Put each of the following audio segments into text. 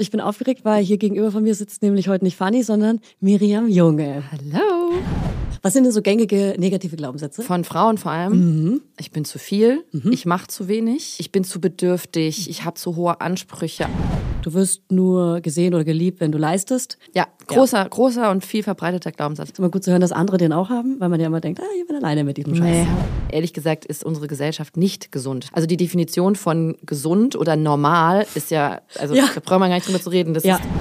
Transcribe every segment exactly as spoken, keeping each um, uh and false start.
Ich bin aufgeregt, weil hier gegenüber von mir sitzt nämlich heute nicht Fanny, sondern Miriam Junge. Hallo. Was sind denn so gängige negative Glaubenssätze? Von Frauen vor allem. Mhm. Ich bin zu viel, mhm. ich mache zu wenig, ich bin zu bedürftig, ich habe zu hohe Ansprüche. Du wirst nur gesehen oder geliebt, wenn du leistest. Ja, großer, ja. großer und viel verbreiteter Glaubenssatz. Ist immer gut zu hören, dass andere den auch haben, weil man ja immer denkt, ah, ich bin alleine mit diesem Scheiß. Nee. Ehrlich gesagt ist unsere Gesellschaft nicht gesund. Also die Definition von gesund oder normal ist ja, also ja. da brauchen wir gar nicht drüber zu reden. Das ja. ist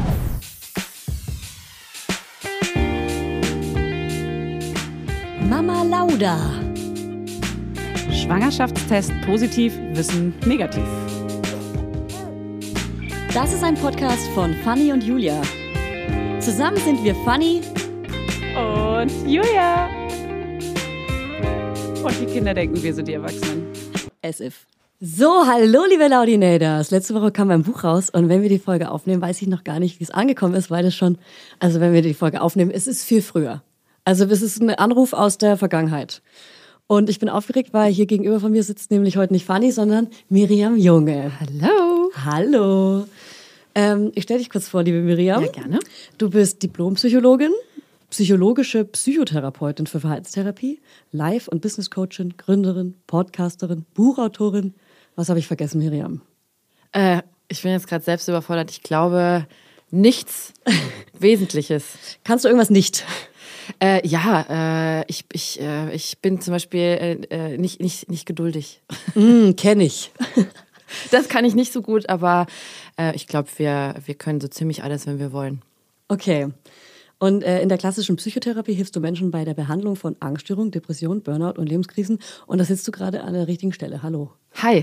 Mama Lauda. Schwangerschaftstest positiv, Wissen negativ. Das ist ein Podcast von Fanny und Julia. Zusammen sind wir Fanny und Julia. Und die Kinder denken, wir sind die Erwachsenen. As if. So, hallo liebe Laudinators. Letzte Woche kam mein Buch raus und wenn wir die Folge aufnehmen, weiß ich noch gar nicht, wie es angekommen ist, weil es schon, also wenn wir die Folge aufnehmen, es ist viel früher. Also es ist ein Anruf aus der Vergangenheit. Und ich bin aufgeregt, weil hier gegenüber von mir sitzt nämlich heute nicht Fanny, sondern Miriam Junge. Hallo. Hallo. Ähm, ich stelle dich kurz vor, liebe Miriam. Ja, gerne. Du bist Diplompsychologin, psychologische Psychotherapeutin für Verhaltenstherapie, Life- und Business-Coachin, Gründerin, Podcasterin, Buchautorin. Was habe ich vergessen, Miriam? Äh, ich bin jetzt gerade selbst überfordert. Ich glaube, nichts Wesentliches. Kannst du irgendwas nicht? Äh, ja, äh, ich, ich, äh, ich bin zum Beispiel äh, nicht, nicht, nicht geduldig. Mm, kenn ich. Das kann ich nicht so gut, aber äh, ich glaube, wir, wir können so ziemlich alles, wenn wir wollen. Okay. Und äh, in der klassischen Psychotherapie hilfst du Menschen bei der Behandlung von Angststörungen, Depressionen, Burnout und Lebenskrisen. Und da sitzt du gerade an der richtigen Stelle. Hallo. Hi.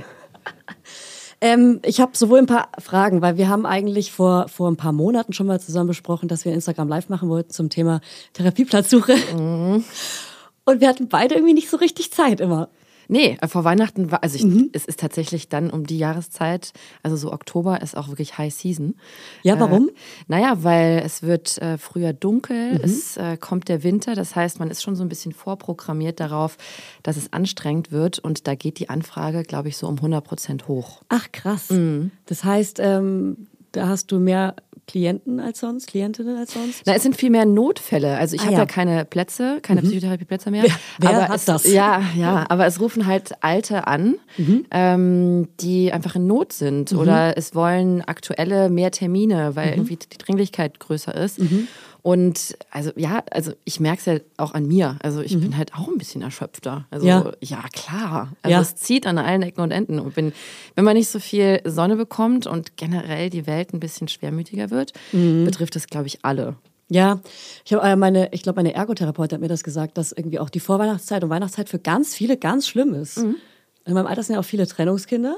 Ähm, ich habe sowohl ein paar Fragen, weil wir haben eigentlich vor, vor ein paar Monaten schon mal zusammen besprochen, dass wir Instagram live machen wollten zum Thema Therapieplatzsuche. Mhm. Und wir hatten beide irgendwie nicht so richtig Zeit immer. Nee, vor Weihnachten war, also ich, mhm. es ist tatsächlich dann um die Jahreszeit, also so Oktober ist auch wirklich High Season. Ja, warum? Äh, naja, weil es wird äh, früher dunkel, mhm. es äh, kommt der Winter, das heißt, man ist schon so ein bisschen vorprogrammiert darauf, dass es anstrengend wird und da geht die Anfrage, glaube ich, so um hundert Prozent hoch. Ach, krass. Mhm. Das heißt, ähm, da hast du mehr Klienten als sonst, Klientinnen als sonst? Na, es sind viel mehr Notfälle. Also ich ah, habe ja. ja keine Plätze, keine mhm. Psychotherapieplätze mehr. Wer, wer aber hat es, das? Ja, ja, aber es rufen halt Alte an, mhm. ähm, die einfach in Not sind mhm. oder es wollen aktuelle mehr Termine, weil mhm. irgendwie die Dringlichkeit größer ist. Mhm. Und also ja, also ich merke es ja auch an mir. Also ich mhm. bin halt auch ein bisschen erschöpfter. Also ja, ja klar. Also ja. es zieht an allen Ecken und Enden. Und wenn, wenn man nicht so viel Sonne bekommt und generell die Welt ein bisschen schwermütiger wird, mhm. betrifft es, glaube ich, alle. Ja, ich habe meine, ich glaube, meine Ergotherapeutin hat mir das gesagt, dass irgendwie auch die Vorweihnachtszeit und Weihnachtszeit für ganz viele ganz schlimm ist. Mhm. In meinem Alter sind ja auch viele Trennungskinder.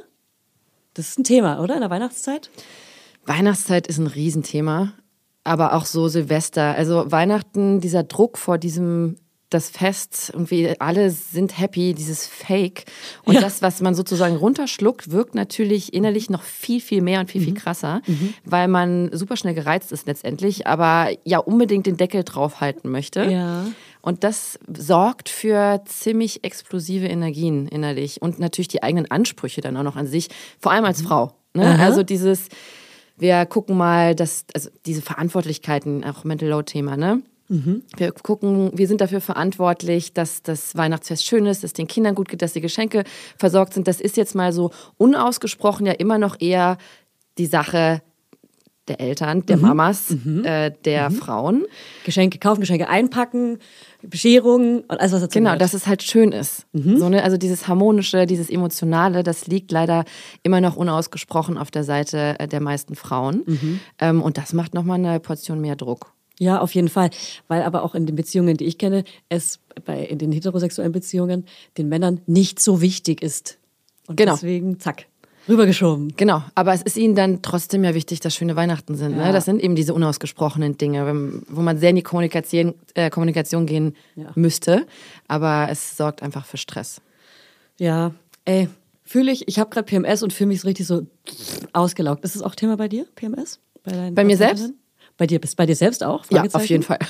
Das ist ein Thema, oder? In der Weihnachtszeit? Weihnachtszeit ist ein Riesenthema. Aber auch so Silvester, also Weihnachten, dieser Druck vor diesem, das Fest, irgendwie alle sind happy, dieses Fake. Und ja. das, was man sozusagen runterschluckt, wirkt natürlich innerlich noch viel, viel mehr und viel, mhm. viel krasser, mhm. weil man super schnell gereizt ist letztendlich, aber ja unbedingt den Deckel draufhalten möchte. Ja. Und das sorgt für ziemlich explosive Energien innerlich und natürlich die eigenen Ansprüche dann auch noch an sich, vor allem als Frau. Ne? Also dieses... Wir gucken mal, dass, also diese Verantwortlichkeiten, auch Mental Load-Thema, ne? Mhm. Wir gucken, wir sind dafür verantwortlich, dass das Weihnachtsfest schön ist, dass den Kindern gut geht, dass die Geschenke versorgt sind. Das ist jetzt mal so unausgesprochen ja immer noch eher die Sache der Eltern, der mhm. Mamas, mhm. Äh, der mhm. Frauen. Geschenke kaufen, Geschenke einpacken, Bescherungen und alles, was dazu Genau, gehört. dass es halt schön ist. Mhm. So, ne? Also dieses Harmonische, dieses Emotionale, das liegt leider immer noch unausgesprochen auf der Seite der meisten Frauen. Mhm. Ähm, und das macht nochmal eine Portion mehr Druck. Ja, auf jeden Fall. Weil aber auch in den Beziehungen, die ich kenne, es bei in den heterosexuellen Beziehungen den Männern nicht so wichtig ist. Und genau. deswegen, zack. Rübergeschoben. Genau, aber es ist ihnen dann trotzdem ja wichtig, dass schöne Weihnachten sind. Ja. Ne? Das sind eben diese unausgesprochenen Dinge, wo man sehr in die Kommunikation, äh, Kommunikation gehen ja. müsste. Aber es sorgt einfach für Stress. Ja, ey, fühle ich, ich habe gerade P M S und fühle mich so richtig so ausgelaugt. Ist das auch Thema bei dir, P M S? Bei, deinen bei mir selbst? Bei dir, bei dir selbst auch? Ja, auf jeden Fall.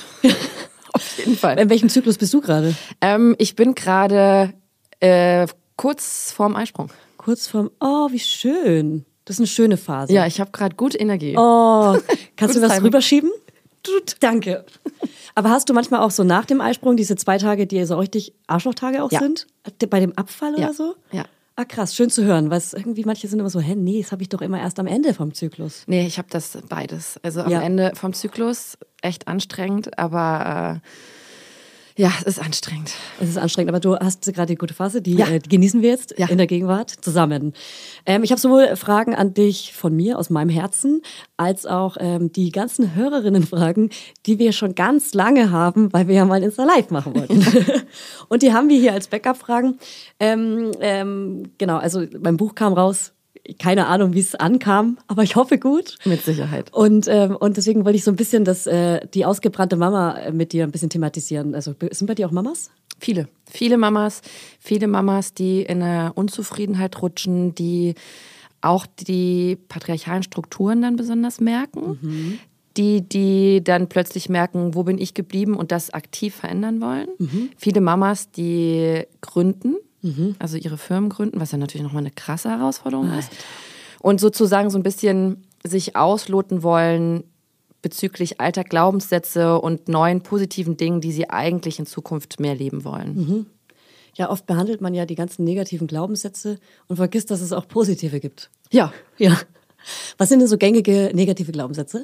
Auf jeden Fall. In welchem Zyklus bist du gerade? Ähm, ich bin gerade äh, kurz vorm Eisprung. Kurz vorm, oh, wie schön. Das ist eine schöne Phase. Ja, ich habe gerade gut Energie. Oh, kannst du Gutes was Timing. rüberschieben? Danke. Aber hast du manchmal auch so nach dem Eisprung diese zwei Tage, die so richtig Arschlochtage auch Ja. sind? Bei dem Abfall Ja. oder so? Ja. Ah, krass, schön zu hören, weil es irgendwie manche sind immer so, hä, nee, das habe ich doch immer erst am Ende vom Zyklus. Nee, ich habe das beides. Also am Ja. Ende vom Zyklus echt anstrengend, aber äh, ja, es ist anstrengend. Es ist anstrengend, aber du hast gerade die gute Phase, die, Ja. äh, die genießen wir jetzt Ja. in der Gegenwart zusammen. Ähm, ich habe sowohl Fragen an dich von mir, aus meinem Herzen, als auch ähm, die ganzen Hörerinnenfragen, die wir schon ganz lange haben, weil wir ja mal Insta Live machen wollten. Und die haben wir hier als Backup-Fragen. Ähm, ähm, genau, also mein Buch kam raus. Keine Ahnung, wie es ankam, aber ich hoffe gut. Mit Sicherheit. Und, ähm, und deswegen wollte ich so ein bisschen das, äh, die ausgebrannte Mama äh, mit dir ein bisschen thematisieren. Also sind bei dir auch Mamas? Viele, viele Mamas, viele Mamas, die in eine Unzufriedenheit rutschen, die auch die patriarchalen Strukturen dann besonders merken, Mhm. die, die dann plötzlich merken, wo bin ich geblieben und das aktiv verändern wollen. Viele Mamas, die gründen, also ihre Firmen gründen, was ja natürlich nochmal eine krasse Herausforderung ist. Und sozusagen so ein bisschen sich ausloten wollen bezüglich alter Glaubenssätze und neuen positiven Dingen, die sie eigentlich in Zukunft mehr leben wollen. Ja, oft behandelt man ja die ganzen negativen Glaubenssätze und vergisst, dass es auch positive gibt. Ja, Ja. Was sind denn so gängige negative Glaubenssätze?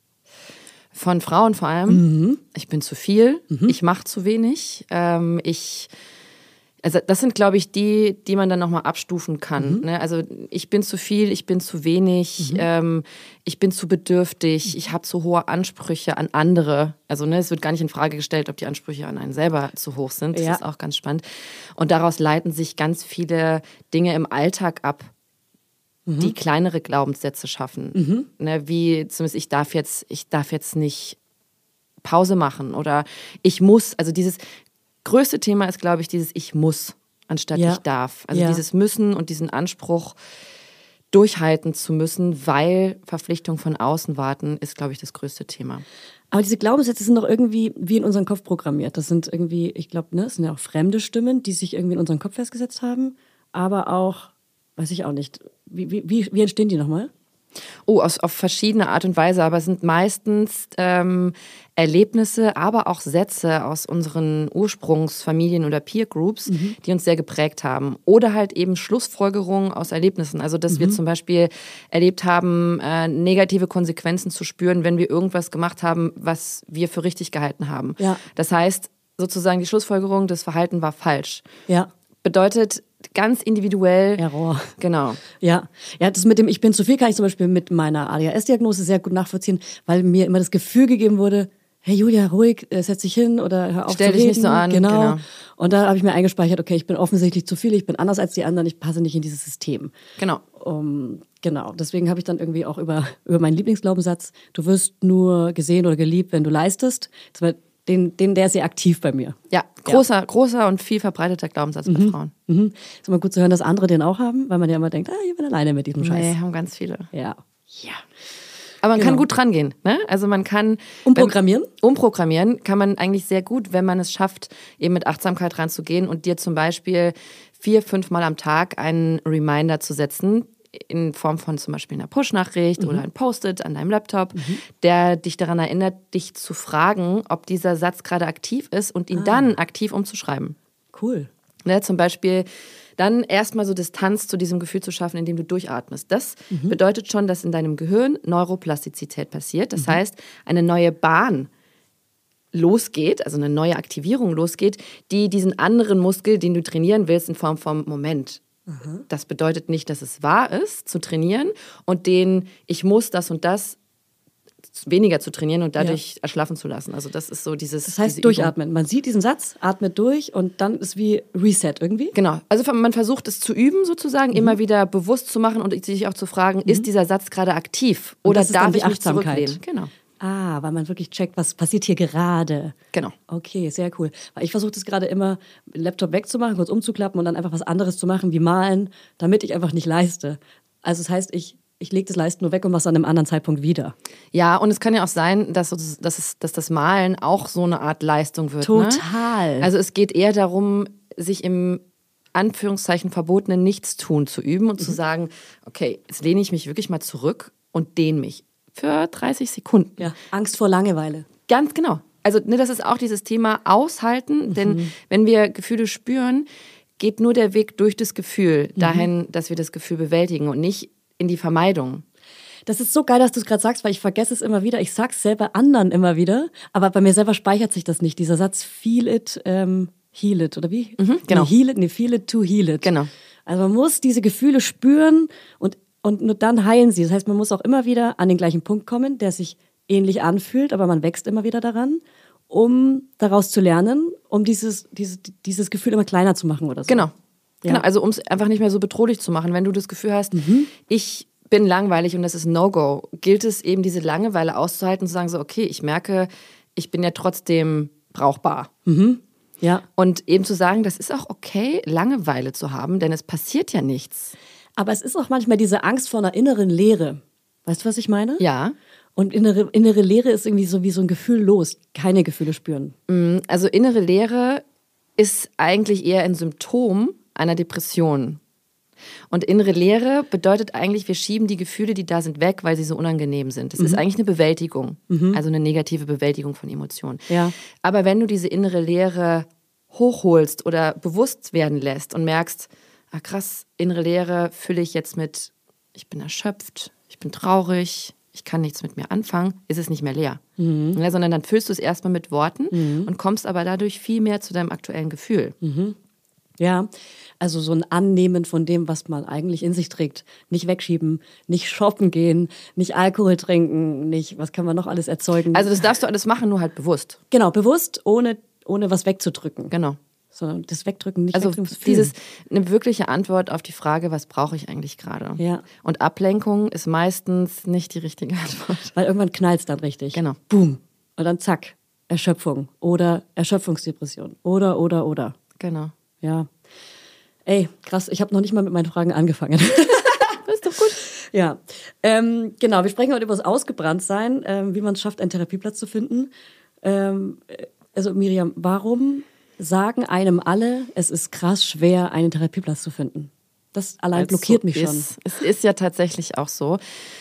von Frauen vor allem. Ich bin zu viel, ich mache zu wenig, ähm, ich... Also das sind, glaube ich, die, die man dann nochmal abstufen kann. Mhm. Ne? Also ich bin zu viel, ich bin zu wenig, mhm. ähm, ich bin zu bedürftig, ich habe zu hohe Ansprüche an andere. Also ne, es wird gar nicht in Frage gestellt, ob die Ansprüche an einen selber zu hoch sind. Das Ja. ist auch ganz spannend. Und daraus leiten sich ganz viele Dinge im Alltag ab, mhm. die kleinere Glaubenssätze schaffen. Mhm. Ne? Wie zumindest ich darf jetzt, ich darf jetzt nicht Pause machen oder ich muss, also dieses größte Thema ist, glaube ich, dieses Ich muss, anstatt Ja. ich darf. Also Ja. dieses Müssen und diesen Anspruch, durchhalten zu müssen, weil Verpflichtung von außen warten, ist, glaube ich, das größte Thema. Aber diese Glaubenssätze sind doch irgendwie wie in unseren Kopf programmiert. Das sind irgendwie, ich glaube, ne, das sind ja auch fremde Stimmen, die sich irgendwie in unseren Kopf festgesetzt haben. Aber auch, weiß ich auch nicht, wie, wie, wie, wie entstehen die nochmal? Oh, aus, auf verschiedene Art und Weise, aber es sind meistens ähm, Erlebnisse, aber auch Sätze aus unseren Ursprungsfamilien oder Peer Groups, mhm. die uns sehr geprägt haben. Oder halt eben Schlussfolgerungen aus Erlebnissen. Also, dass mhm. wir zum Beispiel erlebt haben, äh, negative Konsequenzen zu spüren, wenn wir irgendwas gemacht haben, was wir für richtig gehalten haben. Ja. Das heißt, sozusagen die Schlussfolgerung, das Verhalten war falsch. Ja. Bedeutet ganz individuell. Error. Genau. Ja, ja, das mit dem Ich bin zu viel kann ich zum Beispiel mit meiner A D H S-Diagnose sehr gut nachvollziehen, weil mir immer das Gefühl gegeben wurde, hey Julia, ruhig, setz dich hin oder hör auf Stell zu dich reden. nicht so an. Genau. Genau. Und da habe ich mir eingespeichert, okay, ich bin offensichtlich zu viel, ich bin anders als die anderen, ich passe nicht in dieses System. Genau. Um, genau, deswegen habe ich dann irgendwie auch über, über meinen Lieblingsglaubenssatz, du wirst nur gesehen oder geliebt, wenn du leistest. Das war den, den, der ist sehr aktiv bei mir. Ja, großer, ja. großer und viel verbreiteter Glaubenssatz mhm. bei Frauen. Mhm. Ist immer gut zu hören, dass andere den auch haben, weil man ja immer denkt, ah, ich bin alleine mit diesem Scheiß. Nee, haben ganz viele. Ja. Ja. Aber man Genau. kann gut dran gehen. Ne? Also man kann... Umprogrammieren? Wenn, umprogrammieren kann man eigentlich sehr gut, wenn man es schafft, eben mit Achtsamkeit ranzugehen und dir zum Beispiel vier, fünf Mal am Tag einen Reminder zu setzen, in Form von zum Beispiel einer Push-Nachricht mhm. oder ein Post-it an deinem Laptop, mhm. der dich daran erinnert, dich zu fragen, ob dieser Satz gerade aktiv ist und ihn ah. dann aktiv umzuschreiben. Cool. Ne, zum Beispiel dann erstmal so Distanz zu diesem Gefühl zu schaffen, indem du durchatmest. Das mhm. bedeutet schon, dass in deinem Gehirn Neuroplastizität passiert. Das mhm. heißt, eine neue Bahn losgeht, also eine neue Aktivierung losgeht, die diesen anderen Muskel, den du trainieren willst, in Form von Moment. Mhm. Das bedeutet nicht, dass es wahr ist, zu trainieren und den ich muss das und das weniger zu trainieren und dadurch ja. erschlaffen zu lassen. Also das ist so dieses... Das heißt durchatmen. Man sieht diesen Satz, atmet durch und dann ist wie Reset irgendwie? Genau. Also man versucht es zu üben sozusagen, mhm. immer wieder bewusst zu machen und sich auch zu fragen, mhm. ist dieser Satz gerade aktiv oder darf ich mich zurücklehnen? Genau. Ah, weil man wirklich checkt, was passiert hier gerade. Genau. Okay, sehr cool. Weil ich versuche das gerade immer, den Laptop wegzumachen, kurz umzuklappen und dann einfach was anderes zu machen, wie malen, damit ich einfach nicht leiste. Also das heißt, ich, ich lege das Leisten nur weg und mache es an einem anderen Zeitpunkt wieder. Ja, und es kann ja auch sein, dass, dass, es, dass das Malen auch so eine Art Leistung wird. Total. Ne? Also es geht eher darum, sich im Anführungszeichen verbotenen Nichtstun zu üben und mhm. zu sagen, okay, jetzt lehne ich mich wirklich mal zurück und dehne mich für dreißig Sekunden. Ja, Angst vor Langeweile. Ganz genau. Also ne, das ist auch dieses Thema Aushalten, mhm. denn wenn wir Gefühle spüren, geht nur der Weg durch das Gefühl mhm. dahin, dass wir das Gefühl bewältigen und nicht in die Vermeidung. Das ist so geil, dass du es gerade sagst, weil ich vergesse es immer wieder. Ich sag's selber anderen immer wieder, aber bei mir selber speichert sich das nicht. Dieser Satz, feel it, ähm, heal it, oder wie? Mhm, genau. Nee, heal it, nee, feel it to heal it. Genau. Also man muss diese Gefühle spüren und, und nur dann heilen sie. Das heißt, man muss auch immer wieder an den gleichen Punkt kommen, der sich ähnlich anfühlt, aber man wächst immer wieder daran, um daraus zu lernen, um dieses, dieses, dieses Gefühl immer kleiner zu machen oder so. Genau. Ja. Genau. Also um es einfach nicht mehr so bedrohlich zu machen. Wenn du das Gefühl hast, mhm. ich bin langweilig und das ist ein No-Go, gilt es eben, diese Langeweile auszuhalten und zu sagen so, okay, ich merke, ich bin ja trotzdem brauchbar. Mhm. Ja. Und eben zu sagen, das ist auch okay, Langeweile zu haben, denn es passiert ja nichts. Aber es ist auch manchmal diese Angst vor einer inneren Leere. Weißt du, was ich meine? Ja. Und innere, innere Leere ist irgendwie so wie so ein Gefühl los. Keine Gefühle spüren. Also innere Leere ist eigentlich eher ein Symptom einer Depression. Und innere Leere bedeutet eigentlich, wir schieben die Gefühle, die da sind, weg, weil sie so unangenehm sind. Das mhm. ist eigentlich eine Bewältigung, mhm. also eine negative Bewältigung von Emotionen. Ja. Aber wenn du diese innere Leere hochholst oder bewusst werden lässt und merkst, ah krass, innere Leere fülle ich jetzt mit, ich bin erschöpft, ich bin traurig, ich kann nichts mit mir anfangen, ist es nicht mehr leer. Mhm. Ja, sondern dann füllst du es erstmal mit Worten mhm. und kommst aber dadurch viel mehr zu deinem aktuellen Gefühl. Mhm. Ja, also so ein Annehmen von dem, was man eigentlich in sich trägt. Nicht wegschieben, nicht shoppen gehen, nicht Alkohol trinken, nicht, was kann man noch alles erzeugen. Also das darfst du alles machen, nur halt bewusst. Genau, bewusst, ohne, ohne was wegzudrücken. Genau. Sondern das Wegdrücken nicht also wegdrücken. dieses eine wirkliche Antwort auf die Frage, was brauche ich eigentlich gerade? Ja. Und Ablenkung ist meistens nicht die richtige Antwort. Weil irgendwann knallt es dann richtig. Genau. Boom. Und dann zack, Erschöpfung oder Erschöpfungsdepression oder, oder, oder. Genau. Ja. Ey, krass, ich habe noch nicht mal mit meinen Fragen angefangen. Das ist doch gut. Ja, ähm, genau, wir sprechen heute über das Ausgebranntsein, ähm, wie man es schafft, einen Therapieplatz zu finden. Ähm, also Miriam, warum sagen einem alle, es ist krass schwer, einen Therapieplatz zu finden? Das allein also blockiert mich schon. Ist, es ist ja tatsächlich auch so.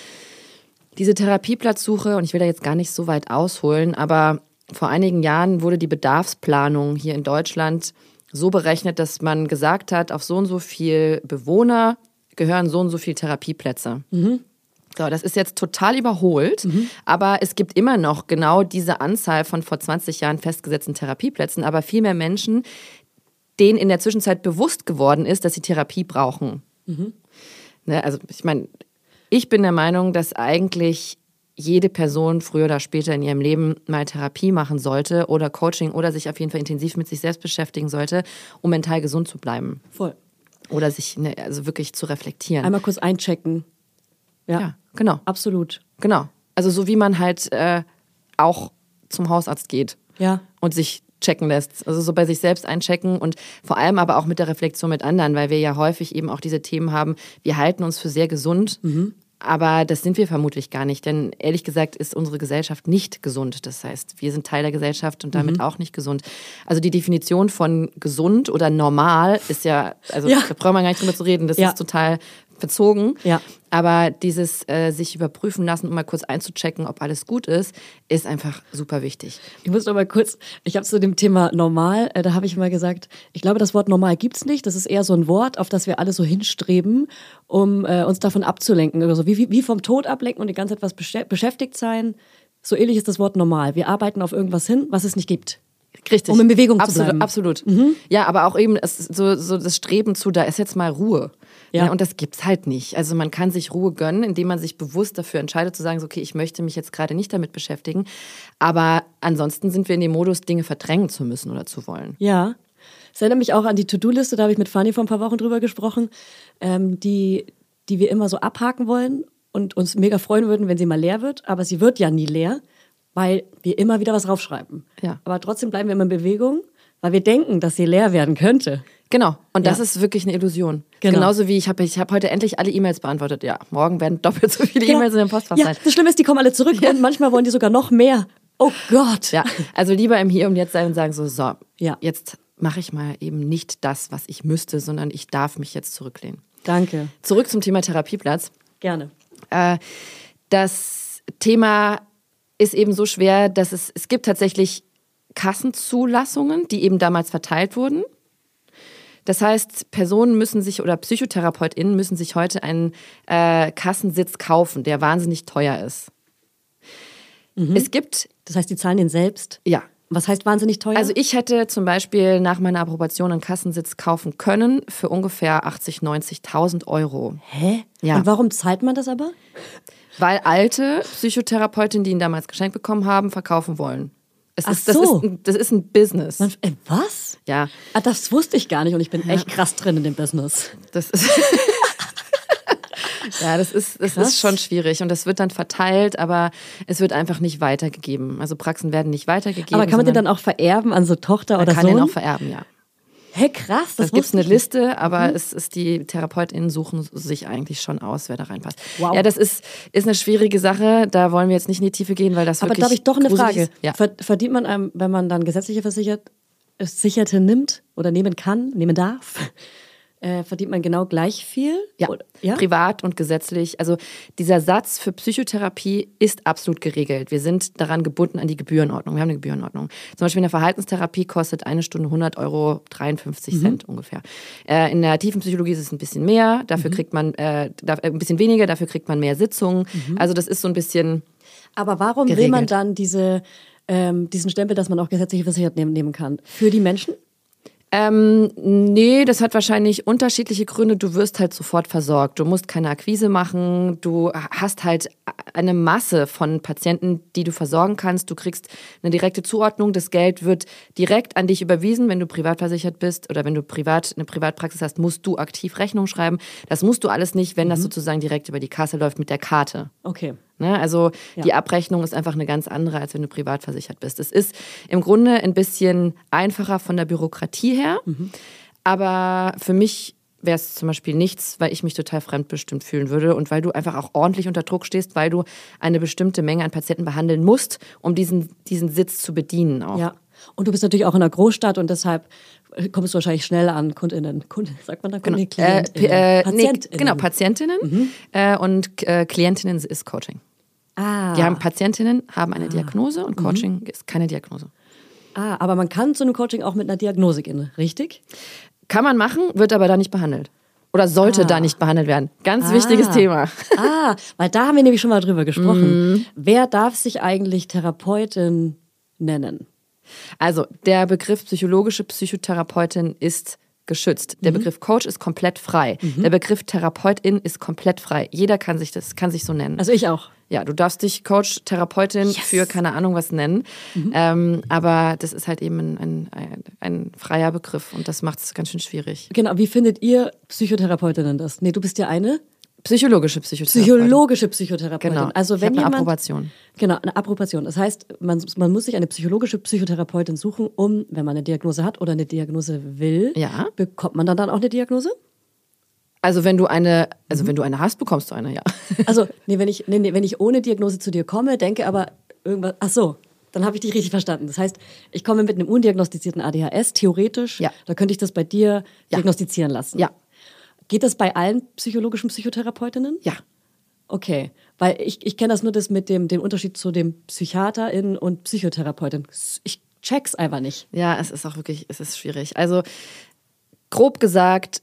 Diese Therapieplatzsuche, und ich will da jetzt gar nicht so weit ausholen, aber vor einigen Jahren wurde die Bedarfsplanung hier in Deutschland so berechnet, dass man gesagt hat, auf so und so viel Bewohner gehören so und so viele Therapieplätze. Mhm. So, das ist jetzt total überholt, mhm. aber es gibt immer noch genau diese Anzahl von vor zwanzig Jahren festgesetzten Therapieplätzen, aber viel mehr Menschen, denen in der Zwischenzeit bewusst geworden ist, dass sie Therapie brauchen. Mhm. Ne, also ich meine, ich bin der Meinung, dass eigentlich jede Person früher oder später in ihrem Leben mal Therapie machen sollte oder Coaching oder sich auf jeden Fall intensiv mit sich selbst beschäftigen sollte, um mental gesund zu bleiben. Voll. Oder sich ne, also wirklich zu reflektieren. Einmal kurz einchecken. Ja, ja genau. Absolut. Genau. Also so wie man halt äh, auch zum Hausarzt geht ja. und sich checken lässt. Also so bei sich selbst einchecken und vor allem aber auch mit der Reflexion mit anderen, weil wir ja häufig eben auch diese Themen haben, wir halten uns für sehr gesund, mhm. aber das sind wir vermutlich gar nicht, denn ehrlich gesagt ist unsere Gesellschaft nicht gesund. Das heißt, wir sind Teil der Gesellschaft und damit mhm. auch nicht gesund. Also die Definition von gesund oder normal ist ja, also ja. da braucht man gar nicht drüber zu reden, das ja. ist total verzogen. Ja. Aber dieses äh, sich überprüfen lassen, um mal kurz einzuchecken, ob alles gut ist, ist einfach super wichtig. Ich muss noch mal kurz, ich habe zu dem Thema normal, äh, da habe ich mal gesagt, ich glaube, das Wort normal gibt's nicht. Das ist eher so ein Wort, auf das wir alle so hinstreben, um äh, uns davon abzulenken. Also wie, wie, wie vom Tod ablenken und die ganze Zeit was beschä- beschäftigt sein. So ähnlich ist das Wort normal. Wir arbeiten auf irgendwas hin, was es nicht gibt. Richtig. Um in Bewegung absolut, zu bleiben. Absolut. Mhm. Ja, aber auch eben es, so, so das Streben zu, da ist jetzt mal Ruhe. Ja. Ja, und das gibt's halt nicht. Also man kann sich Ruhe gönnen, indem man sich bewusst dafür entscheidet, zu sagen, so, okay, ich möchte mich jetzt gerade nicht damit beschäftigen. Aber ansonsten sind wir in dem Modus, Dinge verdrängen zu müssen oder zu wollen. Ja. Das erinnert mich auch an die To-Do-Liste, da habe ich mit Fanny vor ein paar Wochen drüber gesprochen, ähm, die, die wir immer so abhaken wollen und uns mega freuen würden, wenn sie mal leer wird. Aber sie wird ja nie leer, weil wir immer wieder was raufschreiben. Ja. Aber trotzdem bleiben wir immer in Bewegung, weil wir denken, dass sie leer werden könnte. Genau. Und das ja. ist wirklich eine Illusion. Genau. Genauso wie ich habe ich hab heute endlich alle E-Mails beantwortet. Ja, morgen werden doppelt so viele genau. E-Mails in dem Postfach ja, sein. Das Schlimme ist, die kommen alle zurück ja. und manchmal wollen die sogar noch mehr. Oh Gott. Ja, also lieber im Hier und Jetzt sein und sagen so, so, ja. jetzt mache ich mal eben nicht das, was ich müsste, sondern ich darf mich jetzt zurücklehnen. Danke. Zurück zum Thema Therapieplatz. Gerne. Äh, das Thema ist eben so schwer, dass es, es gibt tatsächlich Kassenzulassungen, die eben damals verteilt wurden. Das heißt, Personen müssen sich oder PsychotherapeutInnen müssen sich heute einen äh, Kassensitz kaufen, der wahnsinnig teuer ist. Mhm. Es gibt... Das heißt, die zahlen den selbst? Ja. Was heißt wahnsinnig teuer? Also ich hätte zum Beispiel nach meiner Approbation einen Kassensitz kaufen können für ungefähr achtzigtausend, neunzigtausend Euro. Hä? Ja. Und warum zahlt man das aber? Weil alte Psychotherapeutinnen, die ihn damals geschenkt bekommen haben, verkaufen wollen. Es Ach ist, das, so. ist ein, das ist ein Business. Man, äh, was? Ja. Ah, das wusste ich gar nicht und ich bin echt krass drin in dem Business. Das ist... Ja, das ist, das Krass. ist schon schwierig und das wird dann verteilt, aber es wird einfach nicht weitergegeben. Also Praxen werden nicht weitergegeben. Aber kann man den dann auch vererben an so Tochter man oder kann Sohn? den auch vererben, ja. Hä, krass. Das Es gibt eine wusste ich nicht. Liste, aber mhm. es ist die TherapeutInnen suchen sich eigentlich schon aus, wer da reinpasst. Wow. Ja, das ist, ist eine schwierige Sache. Da wollen wir jetzt nicht in die Tiefe gehen, weil das Aber wirklich da habe ich doch eine gruselig Frage. ist. Ja. Verdient man, einem, wenn man dann gesetzliche Versichert, Versicherte nimmt oder nehmen kann, nehmen darf, äh, verdient man genau gleich viel? Ja. Oder, ja, Privat und gesetzlich. Also dieser Satz für Psychotherapie ist absolut geregelt. Wir sind daran gebunden an die Gebührenordnung. Wir haben eine Gebührenordnung. Zum Beispiel in der Verhaltenstherapie kostet eine Stunde hundert Euro dreiundfünfzig mhm. Cent ungefähr. Äh, in der tiefen Psychologie ist es ein bisschen mehr. Dafür mhm. kriegt man äh, da, äh, ein bisschen weniger. Dafür kriegt man mehr Sitzungen. Mhm. Also das ist so ein bisschen. Aber warum geregelt. will man dann diese, ähm, diesen Stempel, dass man auch gesetzliche versichert nehmen, nehmen kann? Für die Menschen? Ähm, nee, das hat wahrscheinlich unterschiedliche Gründe. Du wirst halt sofort versorgt. Du musst keine Akquise machen. Du hast halt eine Masse von Patienten, die du versorgen kannst. Du kriegst eine direkte Zuordnung. Das Geld wird direkt an dich überwiesen. Wenn du privat versichert bist oder wenn du privat eine Privatpraxis hast, musst du aktiv Rechnung schreiben. Das musst du alles nicht, wenn mhm. das sozusagen direkt über die Kasse läuft mit der Karte. Okay. Ne, also ja. die Abrechnung ist einfach eine ganz andere, als wenn du privat versichert bist. Es ist im Grunde ein bisschen einfacher von der Bürokratie her, mhm. aber für mich wäre es zum Beispiel nichts, weil ich mich total fremdbestimmt fühlen würde und weil du einfach auch ordentlich unter Druck stehst, weil du eine bestimmte Menge an Patienten behandeln musst, um diesen, diesen Sitz zu bedienen auch. Ja. Und du bist natürlich auch in einer Großstadt und deshalb kommst du wahrscheinlich schnell an KundInnen. Kunden, sagt man da? Genau, KlientInnen. äh, äh, PatientInnen. Nee, genau, Patientinnen mhm. äh, und äh, Klientinnen ist Coaching. Ah. Die haben Patientinnen, haben eine Diagnose und Coaching mhm. ist keine Diagnose. Ah, aber man kann zu einem Coaching auch mit einer Diagnose gehen, richtig? Kann man machen, wird aber da nicht behandelt. Oder sollte ah. da nicht behandelt werden. Ganz ah. wichtiges Thema. Ah, weil da haben wir nämlich schon mal drüber gesprochen. Mm. Wer darf sich eigentlich Therapeutin nennen? Also, der Begriff psychologische Psychotherapeutin ist geschützt. Der mhm. Begriff Coach ist komplett frei. Mhm. Der Begriff Therapeutin ist komplett frei. Jeder kann sich das kann sich so nennen. Also ich auch. Ja, du darfst dich Coach, Therapeutin yes. für keine Ahnung was nennen. Mhm. Ähm, aber das ist halt eben ein, ein, ein, ein freier Begriff und das macht es ganz schön schwierig. Genau, wie findet ihr Psychotherapeutinnen das? Nee, du bist ja eine? Psychologische Psychotherapeutin. Psychologische Psychotherapeutin. Genau. Also ich wenn habe eine jemand, Approbation. Genau, eine Approbation. Das heißt, man, man muss sich eine psychologische Psychotherapeutin suchen, um, wenn man eine Diagnose hat oder eine Diagnose will, ja. bekommt man dann, dann auch eine Diagnose? Also wenn du eine, also mhm. wenn du eine hast, bekommst du eine, ja. Also nee, wenn ich, nee, nee, wenn ich ohne Diagnose zu dir komme, denke aber irgendwas, ach so, dann habe ich dich richtig verstanden. Das heißt, ich komme mit einem undiagnostizierten A D H S, theoretisch, ja. da könnte ich das bei dir ja. diagnostizieren lassen. Ja. Geht das bei allen psychologischen Psychotherapeutinnen? Ja. Okay, weil ich, ich kenne das nur das mit dem, dem Unterschied zu dem PsychiaterInnen und Psychotherapeutin. Ich check's einfach nicht. Ja, es ist auch wirklich, es ist schwierig. Also grob gesagt,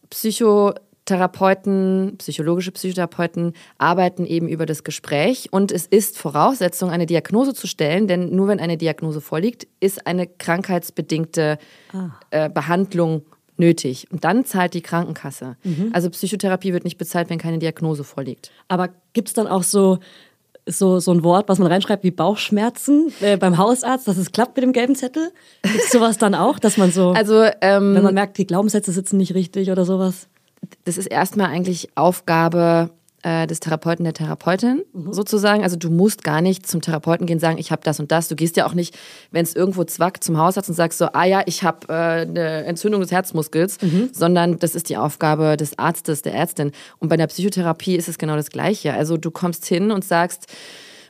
Psychotherapeuten, psychologische Psychotherapeuten arbeiten eben über das Gespräch und es ist Voraussetzung, eine Diagnose zu stellen, denn nur wenn eine Diagnose vorliegt, ist eine krankheitsbedingte ah. äh, Behandlung nötig. Und dann zahlt die Krankenkasse. Mhm. Also Psychotherapie wird nicht bezahlt, wenn keine Diagnose vorliegt. Aber gibt es dann auch so, so, so ein Wort, was man reinschreibt wie Bauchschmerzen äh, beim Hausarzt, dass es klappt mit dem gelben Zettel? Gibt es sowas dann auch, dass man so, also, ähm, wenn man merkt, die Glaubenssätze sitzen nicht richtig oder sowas? Das ist erstmal eigentlich Aufgabe äh, des Therapeuten, der Therapeutin mhm. sozusagen. Also du musst gar nicht zum Therapeuten gehen und sagen, ich habe das und das. Du gehst ja auch nicht, wenn es irgendwo zwackt, zum Hausarzt und sagst so, ah ja, ich habe äh, eine Entzündung des Herzmuskels, mhm. sondern das ist die Aufgabe des Arztes, der Ärztin. Und bei der Psychotherapie ist es genau das Gleiche. Also du kommst hin und sagst,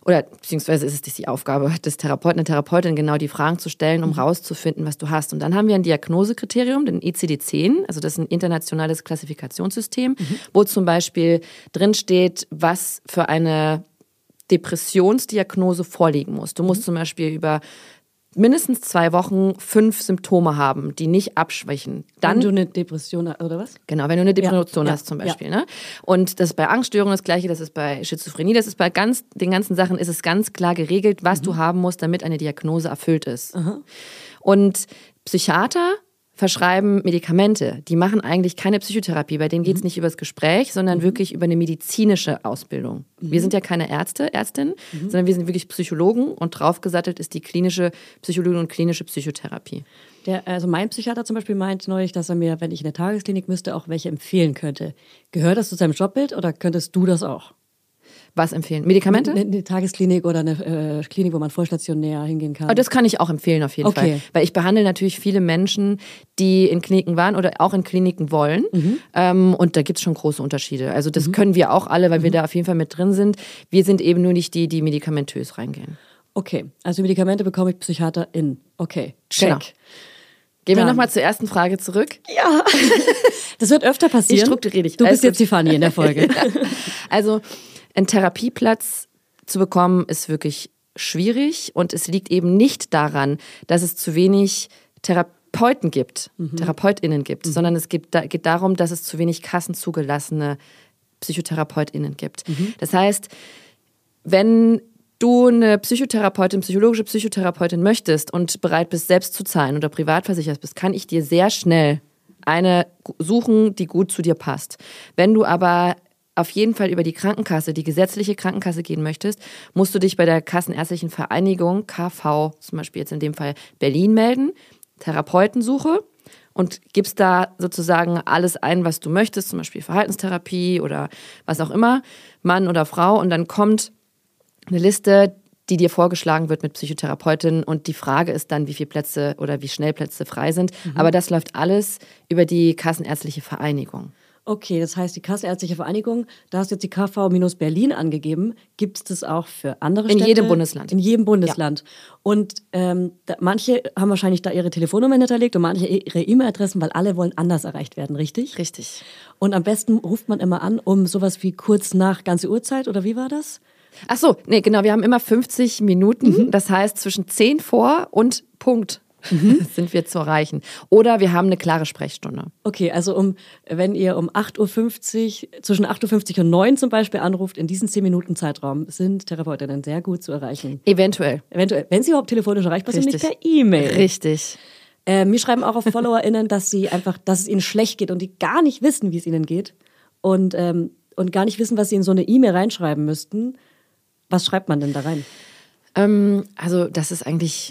oder beziehungsweise ist es die Aufgabe des Therapeuten, der Therapeutin, genau die Fragen zu stellen, um rauszufinden, was du hast. Und dann haben wir ein Diagnosekriterium, den I C D zehn, also das ist ein internationales Klassifikationssystem, mhm. wo zum Beispiel drin steht, was für eine Depressionsdiagnose vorliegen muss. Du musst mhm. zum Beispiel über mindestens zwei Wochen fünf Symptome haben, die nicht abschwächen. Dann, wenn du eine Depression hast, oder was? Genau, wenn du eine Depression ja, hast zum Beispiel. Ja. Ne? Und das ist bei Angststörungen das Gleiche, das ist bei Schizophrenie, das ist bei ganz, den ganzen Sachen ist es ganz klar geregelt, was mhm. du haben musst, damit eine Diagnose erfüllt ist. Aha. Und Psychiater verschreiben Medikamente. Die machen eigentlich keine Psychotherapie. Bei denen geht es mhm. nicht über das Gespräch, sondern mhm. wirklich über eine medizinische Ausbildung. Mhm. Wir sind ja keine Ärzte, Ärztinnen, mhm. sondern wir sind wirklich Psychologen und draufgesattelt ist die klinische Psychologie und klinische Psychotherapie. Der, also mein Psychiater zum Beispiel meint neulich, dass er mir, wenn ich in eine Tagesklinik müsste, auch welche empfehlen könnte. Gehört das zu seinem Jobbild oder könntest du das auch? Was empfehlen? Medikamente? Eine, eine Tagesklinik oder eine äh, Klinik, wo man vollstationär hingehen kann. Aber das kann ich auch empfehlen auf jeden okay. Fall. Weil ich behandle natürlich viele Menschen, die in Kliniken waren oder auch in Kliniken wollen. Mhm. Ähm, und da gibt es schon große Unterschiede. Also das mhm. können wir auch alle, weil mhm. wir da auf jeden Fall mit drin sind. Wir sind eben nur nicht die, die medikamentös reingehen. Okay, also Medikamente bekomme ich PsychiaterInnen. Okay, check. Genau. Gehen wir nochmal zur ersten Frage zurück. Ja, das wird öfter passieren. Ich strukturiere dich. Du bist jetzt die Fanny in der Folge. Also einen Therapieplatz zu bekommen, ist wirklich schwierig und es liegt eben nicht daran, dass es zu wenig Therapeuten gibt, mhm. TherapeutInnen gibt, mhm. sondern es gibt, da, geht darum, dass es zu wenig kassenzugelassene PsychotherapeutInnen gibt. Mhm. Das heißt, wenn du eine Psychotherapeutin, psychologische Psychotherapeutin möchtest und bereit bist, selbst zu zahlen oder privat versichert bist, kann ich dir sehr schnell eine suchen, die gut zu dir passt. Wenn du aber auf jeden Fall über die Krankenkasse, die gesetzliche Krankenkasse gehen möchtest, musst du dich bei der Kassenärztlichen Vereinigung, K V, zum Beispiel jetzt in dem Fall Berlin, melden, Therapeutensuche und gibst da sozusagen alles ein, was du möchtest, zum Beispiel Verhaltenstherapie oder was auch immer, Mann oder Frau, und dann kommt eine Liste, die dir vorgeschlagen wird mit Psychotherapeutin und die Frage ist dann, wie viele Plätze oder wie schnell Plätze frei sind. Mhm. Aber das läuft alles über die Kassenärztliche Vereinigung. Okay, das heißt, die Kassenärztliche Vereinigung, da hast du jetzt die K V-Berlin angegeben. Gibt es das auch für andere Städte? In jedem Bundesland. In jedem Bundesland. Ja. Und ähm, da, manche haben wahrscheinlich da ihre Telefonnummer hinterlegt und manche ihre E-Mail-Adressen, weil alle wollen anders erreicht werden, richtig? Richtig. Und am besten ruft man immer an, um sowas wie kurz nach ganze Uhrzeit, oder wie war das? Ach so, nee, genau, wir haben immer fünfzig Minuten, mhm. das heißt zwischen zehn vor und Punkt. Mhm. sind wir zu erreichen. Oder wir haben eine klare Sprechstunde. Okay, also um, wenn ihr um acht Uhr fünfzig, zwischen acht Uhr fünfzig und neun zum Beispiel anruft, in diesen zehn Minuten Zeitraum sind Therapeutinnen sehr gut zu erreichen. Eventuell. Eventuell, wenn sie überhaupt telefonisch erreichbar sind, nicht per E-Mail. Richtig. Äh, mir schreiben auch auf FollowerInnen, dass sie einfach, dass es ihnen schlecht geht und die gar nicht wissen, wie es ihnen geht und, ähm, und gar nicht wissen, was sie in so eine E-Mail reinschreiben müssten. Was schreibt man denn da rein? Ähm, also das ist eigentlich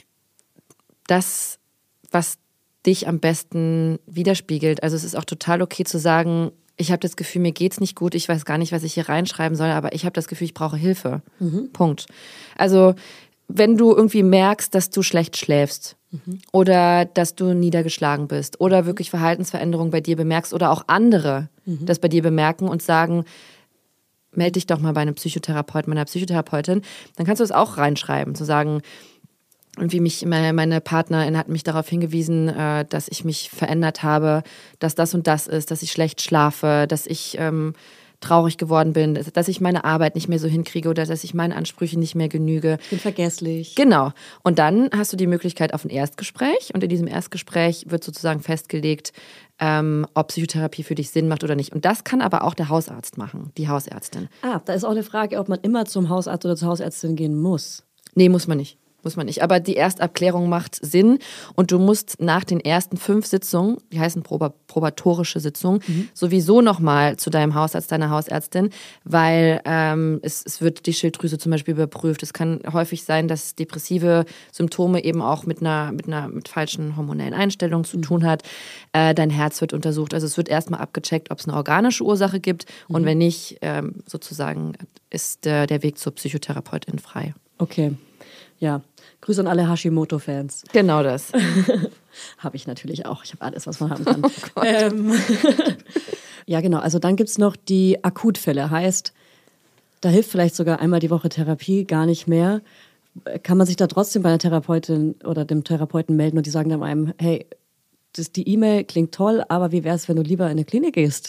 das, was dich am besten widerspiegelt. Also es ist auch total okay zu sagen, ich habe das Gefühl, mir geht's nicht gut, ich weiß gar nicht, was ich hier reinschreiben soll, aber ich habe das Gefühl, ich brauche Hilfe. Mhm. Punkt. Also wenn du irgendwie merkst, dass du schlecht schläfst mhm. oder dass du niedergeschlagen bist oder wirklich Verhaltensveränderungen bei dir bemerkst oder auch andere mhm. das bei dir bemerken und sagen, melde dich doch mal bei einem Psychotherapeuten, meiner Psychotherapeutin, dann kannst du es auch reinschreiben, zu sagen, irgendwie mich, meine Partnerin hat mich darauf hingewiesen, dass ich mich verändert habe, dass das und das ist, dass ich schlecht schlafe, dass ich ähm, traurig geworden bin, dass ich meine Arbeit nicht mehr so hinkriege oder dass ich meinen Ansprüchen nicht mehr genüge. Ich bin vergesslich. Genau. Und dann hast du die Möglichkeit auf ein Erstgespräch und in diesem Erstgespräch wird sozusagen festgelegt, ähm, ob Psychotherapie für dich Sinn macht oder nicht. Und das kann aber auch der Hausarzt machen, die Hausärztin. Ah, da ist auch eine Frage, ob man immer zum Hausarzt oder zur Hausärztin gehen muss. Nee, muss man nicht. Muss man nicht. Aber die Erstabklärung macht Sinn und du musst nach den ersten fünf Sitzungen, die heißen prob- probatorische Sitzungen, mhm. sowieso nochmal zu deinem Hausarzt, deiner Hausärztin, weil ähm, es, es wird die Schilddrüse zum Beispiel überprüft. Es kann häufig sein, dass depressive Symptome eben auch mit einer, mit einer mit falschen hormonellen Einstellungen zu mhm. tun hat. Äh, dein Herz wird untersucht. Also es wird erstmal abgecheckt, ob es eine organische Ursache gibt mhm. und wenn nicht, ähm, sozusagen ist äh, der Weg zur Psychotherapeutin frei. Okay. Ja, Grüße an alle Hashimoto-Fans. Genau das. Habe ich natürlich auch. Ich habe alles, was man haben kann. Oh ähm, ja, genau. Also dann gibt es noch die Akutfälle. Heißt, da hilft vielleicht sogar einmal die Woche Therapie gar nicht mehr. Kann man sich da trotzdem bei einer Therapeutin oder dem Therapeuten melden und die sagen dann einem, hey, das, die E-Mail klingt toll, aber wie wäre es, wenn du lieber in eine Klinik gehst?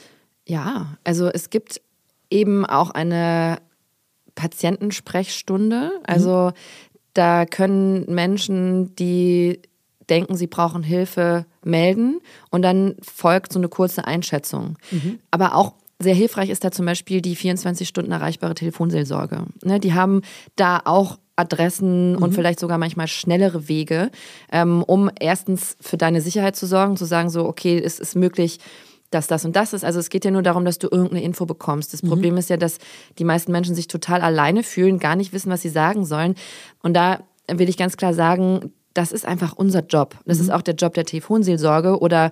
Ja, also es gibt eben auch eine Patientensprechstunde. Also da können Menschen, die denken, sie brauchen Hilfe, melden und dann folgt so eine kurze Einschätzung. Mhm. Aber auch sehr hilfreich ist da zum Beispiel die vierundzwanzig Stunden erreichbare Telefonseelsorge. Ne, die haben da auch Adressen mhm. und vielleicht sogar manchmal schnellere Wege, ähm, um erstens für deine Sicherheit zu sorgen, zu sagen so, okay, es ist möglich, dass das und das ist. Also es geht ja nur darum, dass du irgendeine Info bekommst. Das mhm. Problem ist ja, dass die meisten Menschen sich total alleine fühlen, gar nicht wissen, was sie sagen sollen. Und da will ich ganz klar sagen, das ist einfach unser Job. Das mhm. ist auch der Job der Telefonseelsorge oder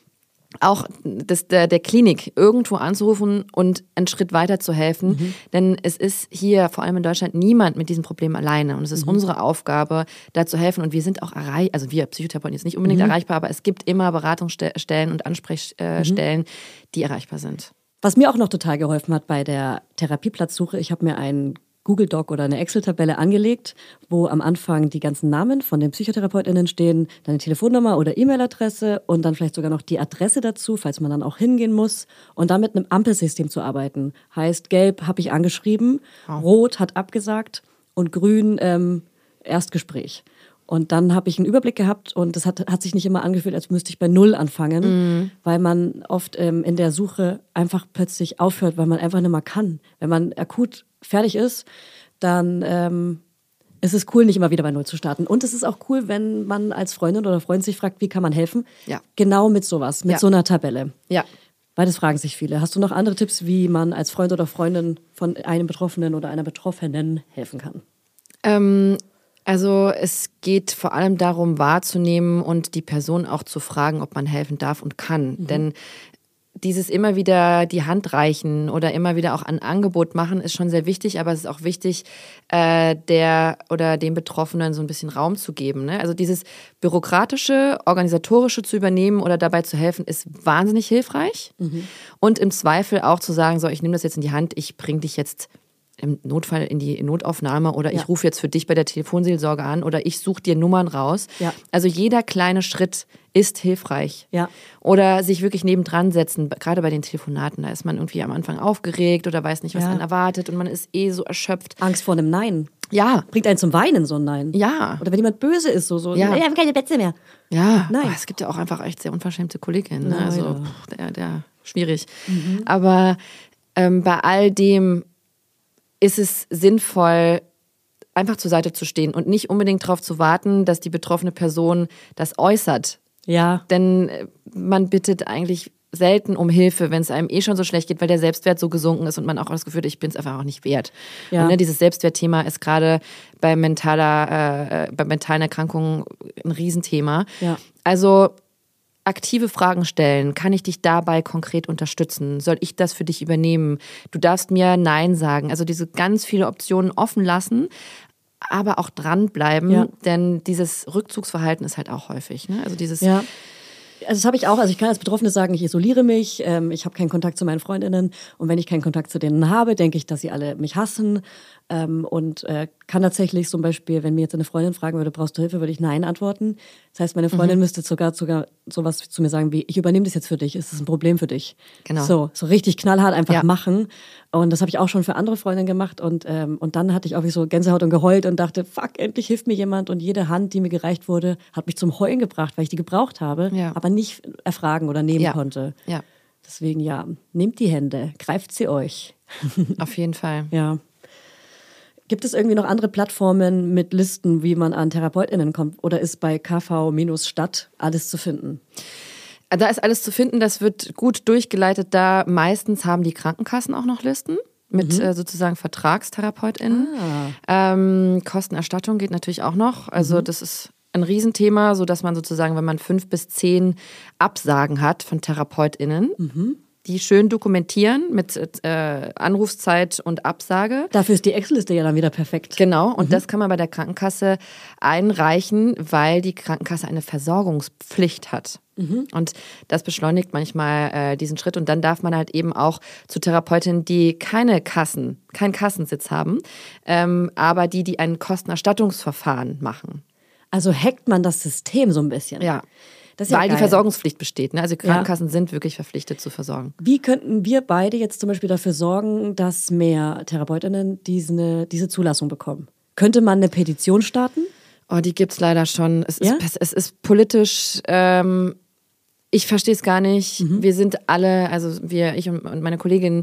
auch das, der, der Klinik, irgendwo anzurufen und einen Schritt weiter zu helfen. Mhm. Denn es ist hier, vor allem in Deutschland, niemand mit diesem Problem alleine. Und es ist mhm. unsere Aufgabe, da zu helfen. Und wir sind auch erreichbar, also wir Psychotherapeuten jetzt nicht unbedingt mhm. erreichbar, aber es gibt immer Beratungsstellen und Ansprechstellen, mhm. die erreichbar sind. Was mir auch noch total geholfen hat bei der Therapieplatzsuche, ich habe mir einen Google Doc oder eine Excel-Tabelle angelegt, wo am Anfang die ganzen Namen von den PsychotherapeutInnen stehen, dann eine Telefonnummer oder E-Mail-Adresse und dann vielleicht sogar noch die Adresse dazu, falls man dann auch hingehen muss. Und dann mit einem Ampelsystem zu arbeiten. Heißt, gelb habe ich angeschrieben, oh. rot hat abgesagt und grün ähm, Erstgespräch. Und dann habe ich einen Überblick gehabt und das hat, hat sich nicht immer angefühlt, als müsste ich bei Null anfangen, mhm. weil man oft ähm, in der Suche einfach plötzlich aufhört, weil man einfach nicht mehr kann. Wenn man akut fertig ist, dann ähm, ist es cool, nicht immer wieder bei Null zu starten. Und es ist auch cool, wenn man als Freundin oder Freund sich fragt, wie kann man helfen? Ja. Genau mit sowas, mit ja. so einer Tabelle. Ja. Weil das fragen sich viele. Hast du noch andere Tipps, wie man als Freund oder Freundin von einem Betroffenen oder einer Betroffenen helfen kann? Ähm... Also es geht vor allem darum, wahrzunehmen und die Person auch zu fragen, ob man helfen darf und kann. Mhm. Denn dieses immer wieder die Hand reichen oder immer wieder auch ein Angebot machen, ist schon sehr wichtig. Aber es ist auch wichtig, äh, der oder dem Betroffenen so ein bisschen Raum zu geben. Ne? Also dieses Bürokratische, Organisatorische zu übernehmen oder dabei zu helfen, ist wahnsinnig hilfreich. Mhm. Und im Zweifel auch zu sagen, so, ich nehme das jetzt in die Hand, ich bringe dich jetzt im Notfall in die Notaufnahme oder ja. ich rufe jetzt für dich bei der Telefonseelsorge an oder ich suche dir Nummern raus. Ja. Also jeder kleine Schritt ist hilfreich. Ja. Oder sich wirklich nebendran setzen, gerade bei den Telefonaten, da ist man irgendwie am Anfang aufgeregt oder weiß nicht, was ja. einen erwartet und man ist eh so erschöpft. Angst vor einem Nein. Ja. Bringt einen zum Weinen, so ein Nein. Ja. Oder wenn jemand böse ist, so, so ja. wir haben keine Plätze mehr. Ja, Nein. Aber es gibt ja auch einfach echt sehr unverschämte Kolleginnen. Ne? Nein, also ja. pff, der, der schwierig. Mhm. Aber ähm, bei all dem ist es sinnvoll, einfach zur Seite zu stehen und nicht unbedingt darauf zu warten, dass die betroffene Person das äußert. Ja. Denn man bittet eigentlich selten um Hilfe, wenn es einem eh schon so schlecht geht, weil der Selbstwert so gesunken ist und man auch das Gefühl hat, ich bin es einfach auch nicht wert. Ja. Und ne, dieses Selbstwertthema ist gerade bei mentaler, äh, bei mentalen Erkrankungen ein Riesenthema. Ja. Also aktive Fragen stellen. Kann ich dich dabei konkret unterstützen? Soll ich das für dich übernehmen? Du darfst mir Nein sagen. Also diese ganz viele Optionen offen lassen, aber auch dranbleiben, ja. denn dieses Rückzugsverhalten ist halt auch häufig. Ne? Also dieses ja. Also das habe ich auch. Also ich kann als Betroffene sagen, ich isoliere mich, ähm, ich habe keinen Kontakt zu meinen Freundinnen und wenn ich keinen Kontakt zu denen habe, denke ich, dass sie alle mich hassen ähm, und äh, kann tatsächlich zum Beispiel, wenn mir jetzt eine Freundin fragen würde, brauchst du Hilfe, würde ich Nein antworten. Das heißt, meine Freundin mhm. müsste sogar sogar sowas zu mir sagen wie, ich übernehme das jetzt für dich, ist das ein Problem für dich? Genau. So, so richtig knallhart einfach ja. machen und das habe ich auch schon für andere Freundinnen gemacht und, ähm, und dann hatte ich auch wie so Gänsehaut und geheult und dachte, fuck, endlich hilft mir jemand und jede Hand, die mir gereicht wurde, hat mich zum Heulen gebracht, weil ich die gebraucht habe, ja. aber nicht erfragen oder nehmen ja. konnte. Ja. Deswegen ja, nehmt die Hände, greift sie euch. Auf jeden Fall. Ja. Gibt es irgendwie noch andere Plattformen mit Listen, wie man an TherapeutInnen kommt? Oder ist bei K V-Stadt alles zu finden? Da ist alles zu finden, das wird gut durchgeleitet. Da meistens haben die Krankenkassen auch noch Listen mit mhm. äh, sozusagen VertragstherapeutInnen. Ah. Ähm, Kostenerstattung geht natürlich auch noch. Also mhm. das ist ein Riesenthema, sodass man sozusagen, wenn man fünf bis zehn Absagen hat von TherapeutInnen, mhm. die schön dokumentieren mit äh, Anrufszeit und Absage. Dafür ist die Excel-Liste ja dann wieder perfekt. Genau, und mhm. das kann man bei der Krankenkasse einreichen, weil die Krankenkasse eine Versorgungspflicht hat. Mhm. Und das beschleunigt manchmal äh, diesen Schritt. Und dann darf man halt eben auch zu Therapeutinnen, die keine Kassen, keinen Kassensitz haben, ähm, aber die, die ein Kostenerstattungsverfahren machen. Also hackt man das System so ein bisschen. Ja. Das ist ja Weil geil. Die Versorgungspflicht besteht. Ne? Also Krankenkassen ja. sind wirklich verpflichtet zu versorgen. Wie könnten wir beide jetzt zum Beispiel dafür sorgen, dass mehr Therapeutinnen diese, diese Zulassung bekommen? Könnte man eine Petition starten? Oh, die gibt's leider schon. Es ja? ist, es ist politisch, ähm, ich verstehe es gar nicht. Mhm. Wir sind alle, also wir, ich und meine Kollegin,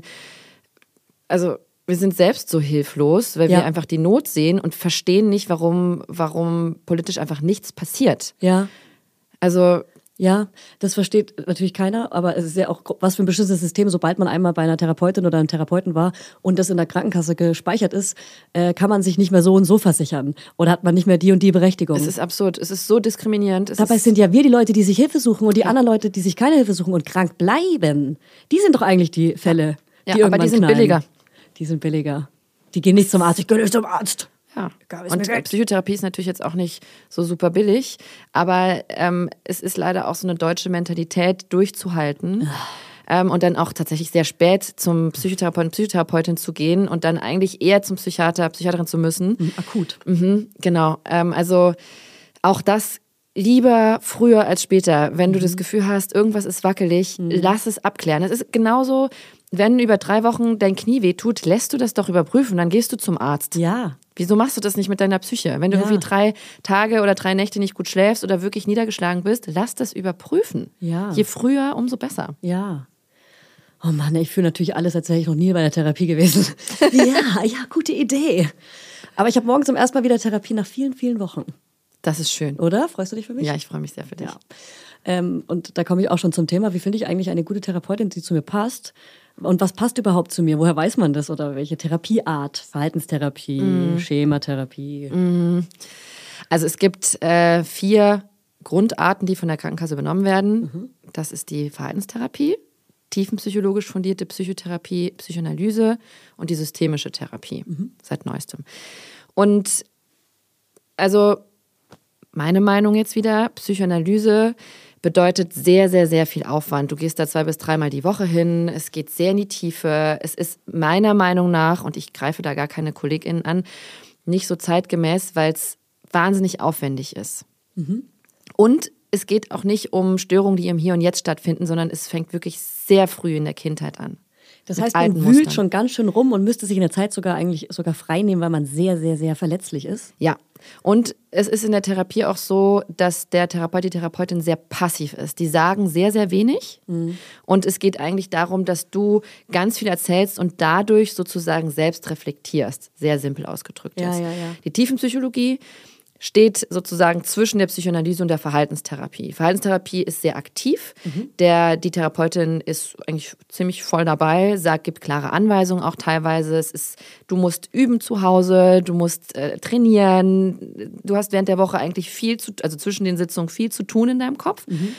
also wir sind selbst so hilflos, weil ja. wir einfach die Not sehen und verstehen nicht, warum, warum politisch einfach nichts passiert. Ja. Also ja, das versteht natürlich keiner, aber es ist ja auch was für ein bestimmtes System. Sobald man einmal bei einer Therapeutin oder einem Therapeuten war und das in der Krankenkasse gespeichert ist, äh, kann man sich nicht mehr so und so versichern oder hat man nicht mehr die und die Berechtigung. Es ist absurd, es ist so diskriminierend. Es Dabei ist sind ja wir die Leute, die sich Hilfe suchen und die ja. anderen Leute, die sich keine Hilfe suchen und krank bleiben. Die sind doch eigentlich die Fälle, ja, die ja, irgendwann aber die sind knallen. billiger. Die sind billiger. Die gehen nicht zum Arzt, ich gehe nicht zum Arzt. Ja, und Psychotherapie ist natürlich jetzt auch nicht so super billig, aber ähm, es ist leider auch so eine deutsche Mentalität durchzuhalten ähm, und dann auch tatsächlich sehr spät zum Psychotherapeuten, Psychotherapeutin zu gehen und dann eigentlich eher zum Psychiater, Psychiaterin zu müssen. Mhm, akut. Mhm, genau, ähm, also auch das lieber früher als später. Wenn du mhm. das Gefühl hast, irgendwas ist wackelig, mhm. lass es abklären. Es ist genauso, wenn über drei Wochen dein Knie wehtut, lässt du das doch überprüfen, dann gehst du zum Arzt. Ja. Wieso machst du das nicht mit deiner Psyche? Wenn du ja. irgendwie drei Tage oder drei Nächte nicht gut schläfst oder wirklich niedergeschlagen bist, lass das überprüfen. Ja. Je früher, umso besser. Ja. Oh Mann, ich fühle natürlich alles, als wäre ich noch nie bei der Therapie gewesen. ja, ja, gute Idee. Aber ich habe morgen zum ersten Mal wieder Therapie nach vielen, vielen Wochen. Das ist schön. Oder? Freust du dich für mich? Ja, ich freue mich sehr für dich. Ja. Ähm, und da komme ich auch schon zum Thema, wie finde ich eigentlich eine gute Therapeutin, die zu mir passt? Und was passt überhaupt zu mir? Woher weiß man das? Oder welche Therapieart? Verhaltenstherapie, mm. Schematherapie? Mm. Also es gibt äh, vier Grundarten, die von der Krankenkasse übernommen werden. Mhm. Das ist die Verhaltenstherapie, tiefenpsychologisch fundierte Psychotherapie, Psychoanalyse und die systemische Therapie mhm. seit neuestem. Und also meine Meinung jetzt wieder, Psychoanalyse bedeutet sehr, sehr, sehr viel Aufwand. Du gehst da zwei bis dreimal die Woche hin, es geht sehr in die Tiefe. Es ist meiner Meinung nach, und ich greife da gar keine KollegInnen an, nicht so zeitgemäß, weil es wahnsinnig aufwendig ist. Mhm. Und es geht auch nicht um Störungen, die im Hier und Jetzt stattfinden, sondern es fängt wirklich sehr früh in der Kindheit an. Das heißt, man wühlt Mustern. schon ganz schön rum und müsste sich in der Zeit sogar eigentlich sogar frei nehmen, weil man sehr, sehr, sehr verletzlich ist. Ja, und es ist in der Therapie auch so, dass der Therapeut, die Therapeutin sehr passiv ist. Die sagen sehr, sehr wenig mhm. und es geht eigentlich darum, dass du ganz viel erzählst und dadurch sozusagen selbst reflektierst. Sehr simpel ausgedrückt ja, jetzt. Ja, ja. Die Tiefenpsychologie steht sozusagen zwischen der Psychoanalyse und der Verhaltenstherapie. Verhaltenstherapie ist sehr aktiv. Mhm. Der, die Therapeutin ist eigentlich ziemlich voll dabei, sagt, gibt klare Anweisungen auch teilweise. Es ist, du musst üben zu Hause, du musst äh, trainieren. Du hast während der Woche eigentlich viel zu, also zwischen den Sitzungen viel zu tun in deinem Kopf. Mhm.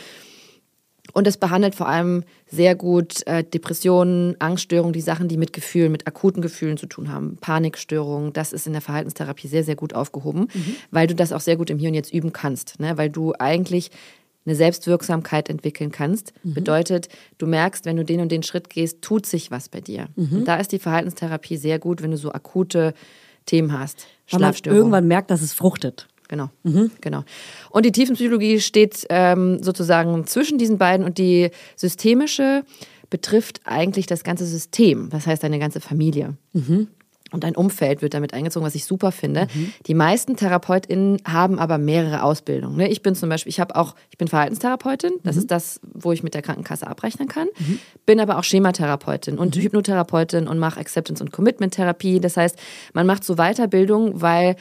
Und es behandelt vor allem sehr gut äh, Depressionen, Angststörungen, die Sachen, die mit Gefühlen, mit akuten Gefühlen zu tun haben. Panikstörungen, das ist in der Verhaltenstherapie sehr, sehr gut aufgehoben, mhm. weil du das auch sehr gut im Hier und Jetzt üben kannst. Ne? Weil du eigentlich eine Selbstwirksamkeit entwickeln kannst. Mhm. Bedeutet, du merkst, wenn du den und den Schritt gehst, tut sich was bei dir. Mhm. Und da ist die Verhaltenstherapie sehr gut, wenn du so akute Themen hast. Schlafstörungen. Irgendwann merkt, dass es fruchtet. Genau, mhm. genau. Und die Tiefenpsychologie steht ähm, sozusagen zwischen diesen beiden und die systemische betrifft eigentlich das ganze System, das heißt deine ganze Familie. Mhm. Und dein Umfeld wird damit eingezogen, was ich super finde. Mhm. Die meisten TherapeutInnen haben aber mehrere Ausbildungen. Ich bin zum Beispiel, ich habe auch, ich bin Verhaltenstherapeutin, das mhm. ist das, wo ich mit der Krankenkasse abrechnen kann. Mhm. Bin aber auch Schematherapeutin und mhm. Hypnotherapeutin und mache Acceptance- und Commitment-Therapie. Das heißt, man macht so Weiterbildung, weil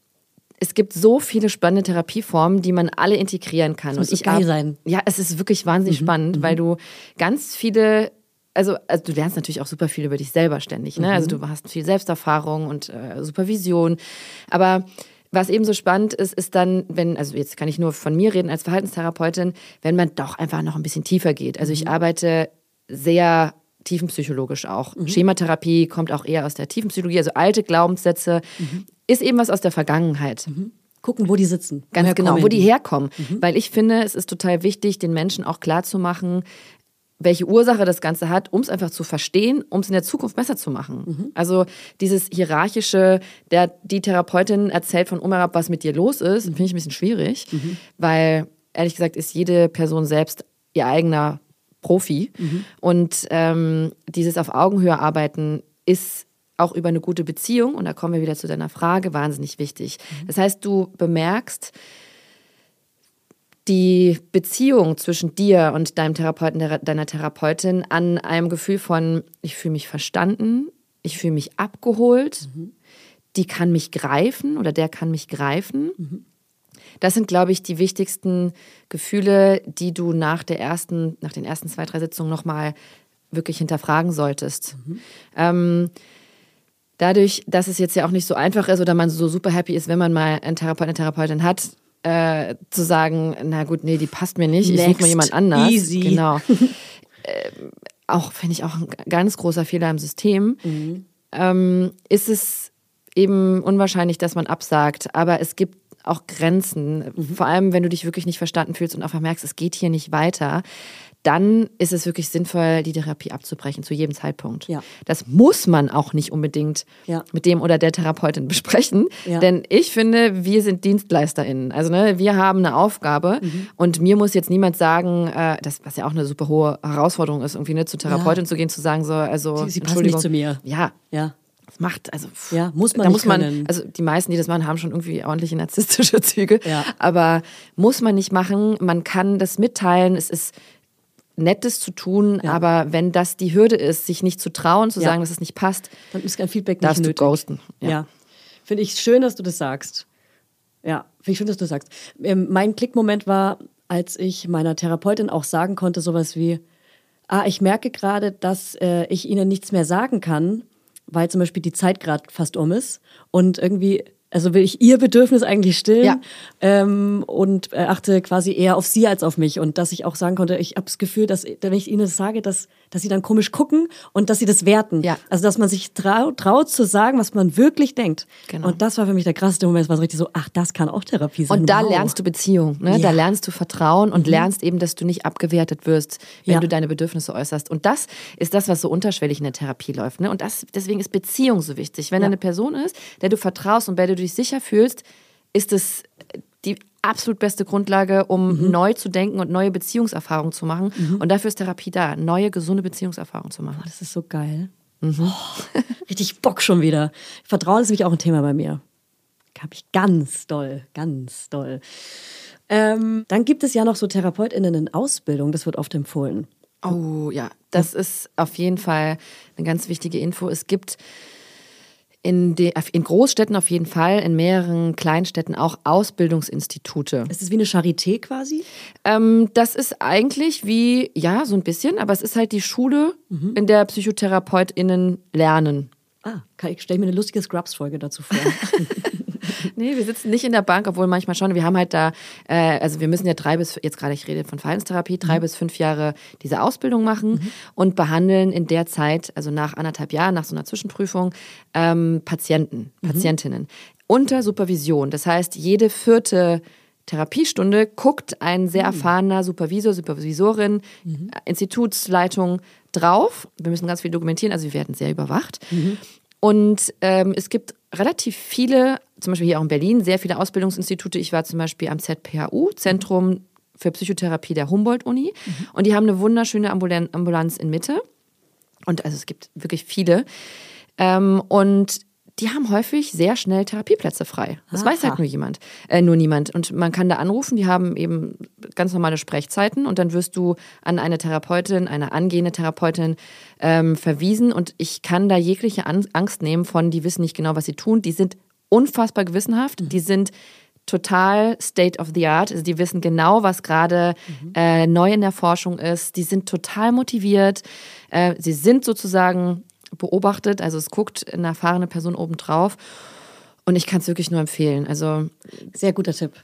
es gibt so viele spannende Therapieformen, die man alle integrieren kann. Das muss geil sein. Ja, es ist wirklich wahnsinnig mhm. spannend, mhm. weil du ganz viele, also, also du lernst natürlich auch super viel über dich selber ständig. Ne? Mhm. Also du hast viel Selbsterfahrung und äh, Supervision. Aber was eben so spannend ist, ist dann, wenn, also jetzt kann ich nur von mir reden als Verhaltenstherapeutin, wenn man doch einfach noch ein bisschen tiefer geht. Also ich arbeite sehr tiefenpsychologisch auch. Mhm. Schematherapie kommt auch eher aus der Tiefenpsychologie, also alte Glaubenssätze, mhm. ist eben was aus der Vergangenheit. Mhm. Gucken, wo die sitzen. Ganz Woher genau, kommen wo die die? herkommen. Mhm. Weil ich finde, es ist total wichtig, den Menschen auch klarzumachen, welche Ursache das Ganze hat, um es einfach zu verstehen, um es in der Zukunft besser zu machen. Mhm. Also dieses hierarchische, der, die Therapeutin erzählt von oben herab, was mit dir los ist, finde ich ein bisschen schwierig, mhm. weil ehrlich gesagt ist jede Person selbst ihr eigener Profi. Mhm. Und ähm, dieses auf Augenhöhe arbeiten ist auch über eine gute Beziehung, und da kommen wir wieder zu deiner Frage, wahnsinnig wichtig. Mhm. Das heißt, du bemerkst, die Beziehung zwischen dir und deinem Therapeuten, deiner Therapeutin an einem Gefühl von, ich fühle mich verstanden, ich fühle mich abgeholt, mhm. die kann mich greifen oder der kann mich greifen. Mhm. Das sind, glaube ich, die wichtigsten Gefühle, die du nach der ersten, nach den ersten zwei, drei Sitzungen nochmal wirklich hinterfragen solltest. Mhm. Ähm, dadurch, dass es jetzt ja auch nicht so einfach ist oder man so super happy ist, wenn man mal einen Therapeut, eine Therapeutin hat, äh, zu sagen, na gut, nee, die passt mir nicht, ich suche mir jemand anders. Easy. Genau. äh, auch, finde ich, auch ein ganz großer Fehler im System. Mhm. Ähm, ist es eben unwahrscheinlich, dass man absagt, aber es gibt auch Grenzen. Mhm. Vor allem, wenn du dich wirklich nicht verstanden fühlst und einfach merkst, es geht hier nicht weiter, dann ist es wirklich sinnvoll, die Therapie abzubrechen, zu jedem Zeitpunkt. Ja. Das muss man auch nicht unbedingt ja. mit dem oder der Therapeutin besprechen, ja. denn ich finde, wir sind DienstleisterInnen. Also ne, wir haben eine Aufgabe mhm. und mir muss jetzt niemand sagen, äh, das, was ja auch eine super hohe Herausforderung ist, irgendwie ne, zur Therapeutin ja. zu gehen, zu sagen, so, also Sie, Sie passen nicht zu mir. Ja, ja. Das macht, also ja, muss man da nicht muss man, können. also die meisten, die das machen, haben schon irgendwie ordentliche narzisstische Züge, ja. aber muss man nicht machen, man kann das mitteilen, es ist Nettes zu tun, ja. aber wenn das die Hürde ist, sich nicht zu trauen, zu ja. sagen, dass es nicht passt, dann ist kein Feedback nicht darfst nötig. du ghosten. Ja. ja. Finde ich schön, dass du das sagst. Ja, finde ich schön, dass du das sagst. Ähm, mein Klickmoment war, als ich meiner Therapeutin auch sagen konnte, sowas wie, ah, ich merke gerade, dass äh, ich Ihnen nichts mehr sagen kann, weil zum Beispiel die Zeit gerade fast um ist und irgendwie, also will ich ihr Bedürfnis eigentlich stillen ja. ähm, und achte quasi eher auf sie als auf mich, und dass ich auch sagen konnte, ich habe das Gefühl, dass, wenn ich ihnen das sage, dass, dass sie dann komisch gucken und dass sie das werten. Ja. Also dass man sich traut, traut zu sagen, was man wirklich denkt. Genau. Und das war für mich der krasseste Moment, es war so richtig so, ach, das kann auch Therapie sein. Und da wow. lernst du Beziehung, ne? Ja. Da lernst du Vertrauen und mhm. lernst eben, dass du nicht abgewertet wirst, wenn ja. du deine Bedürfnisse äußerst. Und das ist das, was so unterschwellig in der Therapie läuft. Ne? Und das, deswegen ist Beziehung so wichtig. Wenn ja. da eine Person ist, der du vertraust und bei der du dich sicher fühlst, ist es die absolut beste Grundlage, um mhm. neu zu denken und neue Beziehungserfahrungen zu machen. Mhm. Und dafür ist Therapie da, neue, gesunde Beziehungserfahrungen zu machen. Oh, das ist so geil. Mhm. Oh, richtig Bock schon wieder. Vertrauen ist nämlich auch ein Thema bei mir. Habe ich ganz doll, ganz doll. Ähm, dann gibt es ja noch so TherapeutInnen in Ausbildung, das wird oft empfohlen. Oh ja, das ist auf jeden Fall eine ganz wichtige Info. Es gibt In, de, in Großstädten auf jeden Fall, in mehreren Kleinstädten auch Ausbildungsinstitute. Ist es wie eine Charité quasi? Ähm, das ist eigentlich wie, ja, so ein bisschen, aber es ist halt die Schule, mhm. in der PsychotherapeutInnen lernen. Ah, ich stelle mir eine lustige Scrubs-Folge dazu vor. Nee, wir sitzen nicht in der Bank, obwohl manchmal schon. Wir haben halt da, äh, also wir müssen ja drei bis, jetzt gerade ich rede von Verhaltenstherapie, drei mhm. bis fünf Jahre diese Ausbildung machen mhm. und behandeln in der Zeit, also nach anderthalb Jahren, nach so einer Zwischenprüfung, ähm, Patienten, mhm. Patientinnen unter Supervision. Das heißt, jede vierte Therapiestunde guckt ein sehr erfahrener Supervisor, Supervisorin, mhm. Institutsleitung drauf. Wir müssen ganz viel dokumentieren, also wir werden sehr überwacht. Mhm. Und ähm, es gibt relativ viele, zum Beispiel hier auch in Berlin, sehr viele Ausbildungsinstitute. Ich war zum Beispiel am Z P H U, Zentrum für Psychotherapie der Humboldt-Uni. Mhm. Und die haben eine wunderschöne Ambulan- Ambulanz in Mitte. Und also es gibt wirklich viele. Ähm, und die haben häufig sehr schnell Therapieplätze frei. Das Aha. weiß halt nur jemand, äh, nur niemand. Und man kann da anrufen, die haben eben ganz normale Sprechzeiten und dann wirst du an eine Therapeutin, eine angehende Therapeutin ähm, verwiesen. Und ich kann da jegliche An- Angst nehmen von, die wissen nicht genau, was sie tun. Die sind unfassbar gewissenhaft, mhm. die sind total state of the art. Also die wissen genau, was gerade mhm. äh, neu in der Forschung ist. Die sind total motiviert. Äh, sie sind sozusagen beobachtet, also es guckt eine erfahrene Person obendrauf und ich kann es wirklich nur empfehlen. Also sehr guter Tipp.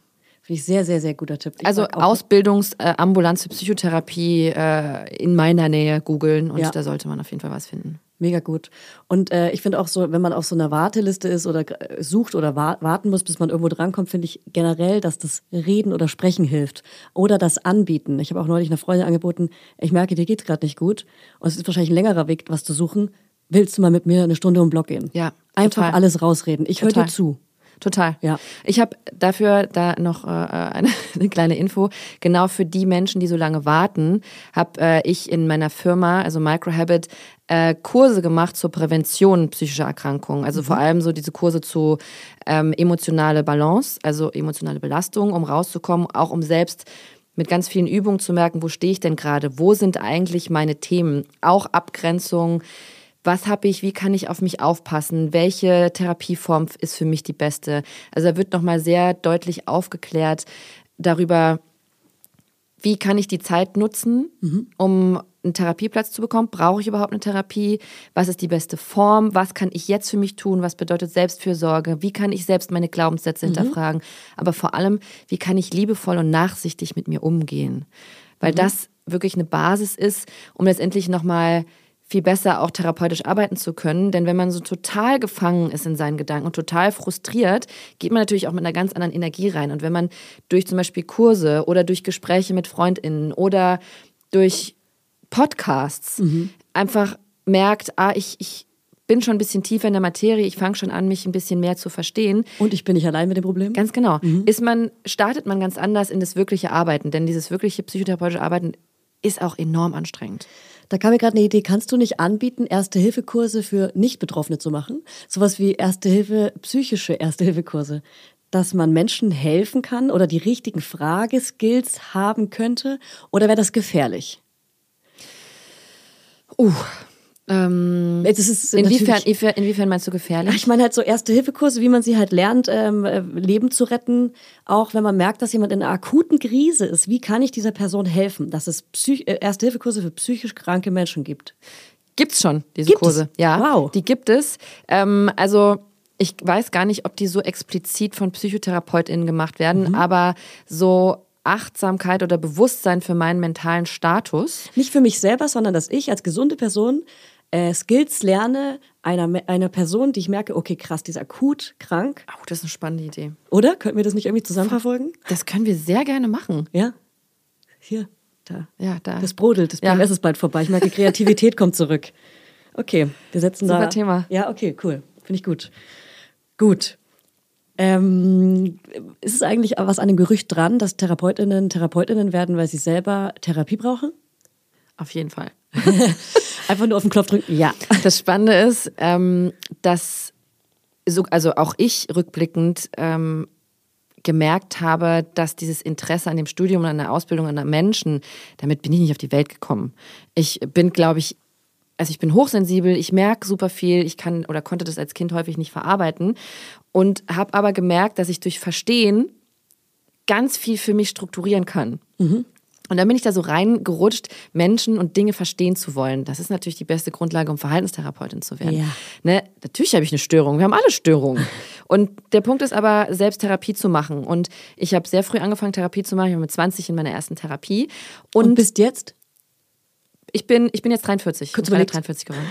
Finde ich sehr, sehr, sehr guter Tipp. Ich Also Ausbildungsambulanz für Psychotherapie äh, in meiner Nähe googeln und Ja. da sollte man auf jeden Fall was finden. Mega gut. Und äh, ich finde auch so, wenn man auf so einer Warteliste ist oder äh, sucht oder wa- warten muss, bis man irgendwo drankommt, finde ich generell, dass das Reden oder Sprechen hilft. Oder das Anbieten. Ich habe auch neulich einer Freundin angeboten, ich merke, dir geht's gerade nicht gut und es ist wahrscheinlich ein längerer Weg, was zu suchen. Willst du mal mit mir eine Stunde um den Block gehen? Ja, Einfach total. alles rausreden. Ich höre dir Total. zu. Total. Ja. Ich habe dafür da noch äh, eine, eine kleine Info. Genau für die Menschen, die so lange warten, habe äh, ich in meiner Firma, also Microhabit, äh, Kurse gemacht zur Prävention psychischer Erkrankungen. Also vor allem so diese Kurse zu ähm, emotionale Balance, also emotionale Belastung, um rauszukommen, auch um selbst mit ganz vielen Übungen zu merken, wo stehe ich denn gerade, wo sind eigentlich meine Themen, auch Abgrenzung. Was habe ich, wie kann ich auf mich aufpassen, welche Therapieform ist für mich die beste? Also da wird nochmal sehr deutlich aufgeklärt darüber, wie kann ich die Zeit nutzen, mhm. um einen Therapieplatz zu bekommen? Brauche ich überhaupt eine Therapie? Was ist die beste Form? Was kann ich jetzt für mich tun? Was bedeutet Selbstfürsorge? Wie kann ich selbst meine Glaubenssätze mhm. hinterfragen? Aber vor allem, wie kann ich liebevoll und nachsichtig mit mir umgehen? Weil mhm. das wirklich eine Basis ist, um letztendlich nochmal viel besser auch therapeutisch arbeiten zu können. Denn wenn man so total gefangen ist in seinen Gedanken und total frustriert, geht man natürlich auch mit einer ganz anderen Energie rein. Und wenn man durch zum Beispiel Kurse oder durch Gespräche mit FreundInnen oder durch Podcasts mhm. einfach merkt, ah, ich, ich bin schon ein bisschen tiefer in der Materie, ich fange schon an, mich ein bisschen mehr zu verstehen. Und ich bin nicht allein mit dem Problem? Ganz genau. Mhm. Ist man, startet man ganz anders in das wirkliche Arbeiten. Denn dieses wirkliche psychotherapeutische Arbeiten ist auch enorm anstrengend. Da kam mir gerade eine Idee, kannst du nicht anbieten, Erste-Hilfe-Kurse für Nicht-Betroffene zu machen? Sowas wie Erste-Hilfe, psychische Erste-Hilfe-Kurse. Dass man Menschen helfen kann oder die richtigen Frageskills haben könnte? Oder wäre das gefährlich? Uh, ähm, das ist inwiefern, inwiefern meinst du gefährlich? Ich meine halt so Erste-Hilfe-Kurse, wie man sie halt lernt, ähm, Leben zu retten. Auch wenn man merkt, dass jemand in einer akuten Krise ist. Wie kann ich dieser Person helfen? Dass es Psych- äh, Erste-Hilfe-Kurse für psychisch kranke Menschen gibt. Gibt's schon, diese gibt Kurse. Es? Ja, wow. Die gibt es. Ähm, also ich weiß gar nicht, ob die so explizit von PsychotherapeutInnen gemacht werden, mhm. aber so Achtsamkeit oder Bewusstsein für meinen mentalen Status. Nicht für mich selber, sondern dass ich als gesunde Person äh, Skills lerne einer, einer Person, die ich merke, okay, krass, die ist akut krank. Oh, das ist eine spannende Idee. Oder? Könnten wir das nicht irgendwie zusammenverfolgen? Das können wir sehr gerne machen. Ja? Hier, da. Ja, da. Das brodelt, das P M S ja. ist bald vorbei. Ich merke, Kreativität kommt zurück. Okay, wir setzen Super da... Super Thema. Ja, okay, cool. Finde ich gut. Gut. Ähm, ist es eigentlich was an dem Gerücht dran, dass TherapeutInnen TherapeutInnen werden, weil sie selber Therapie brauchen? Auf jeden Fall. Einfach nur auf den Knopf drücken, ja. Das Spannende ist, ähm, dass so, also auch ich rückblickend ähm, gemerkt habe, dass dieses Interesse an dem Studium und an der Ausbildung an der Menschen, damit bin ich nicht auf die Welt gekommen. Ich bin, glaube ich, also ich bin hochsensibel, ich merke super viel, ich kann oder konnte das als Kind häufig nicht verarbeiten und habe aber gemerkt, dass ich durch Verstehen ganz viel für mich strukturieren kann. Mhm. Und dann bin ich da so reingerutscht, Menschen und Dinge verstehen zu wollen. Das ist natürlich die beste Grundlage, um Verhaltenstherapeutin zu werden. Ja. Ne? Natürlich habe ich eine Störung, wir haben alle Störungen. Und der Punkt ist aber, selbst Therapie zu machen. Und ich habe sehr früh angefangen, Therapie zu machen. Ich war mit zwanzig in meiner ersten Therapie. Und, und bist jetzt? Ich bin, ich bin jetzt dreiundvierzig. Kurz ich bin dreiundvierzig geworden.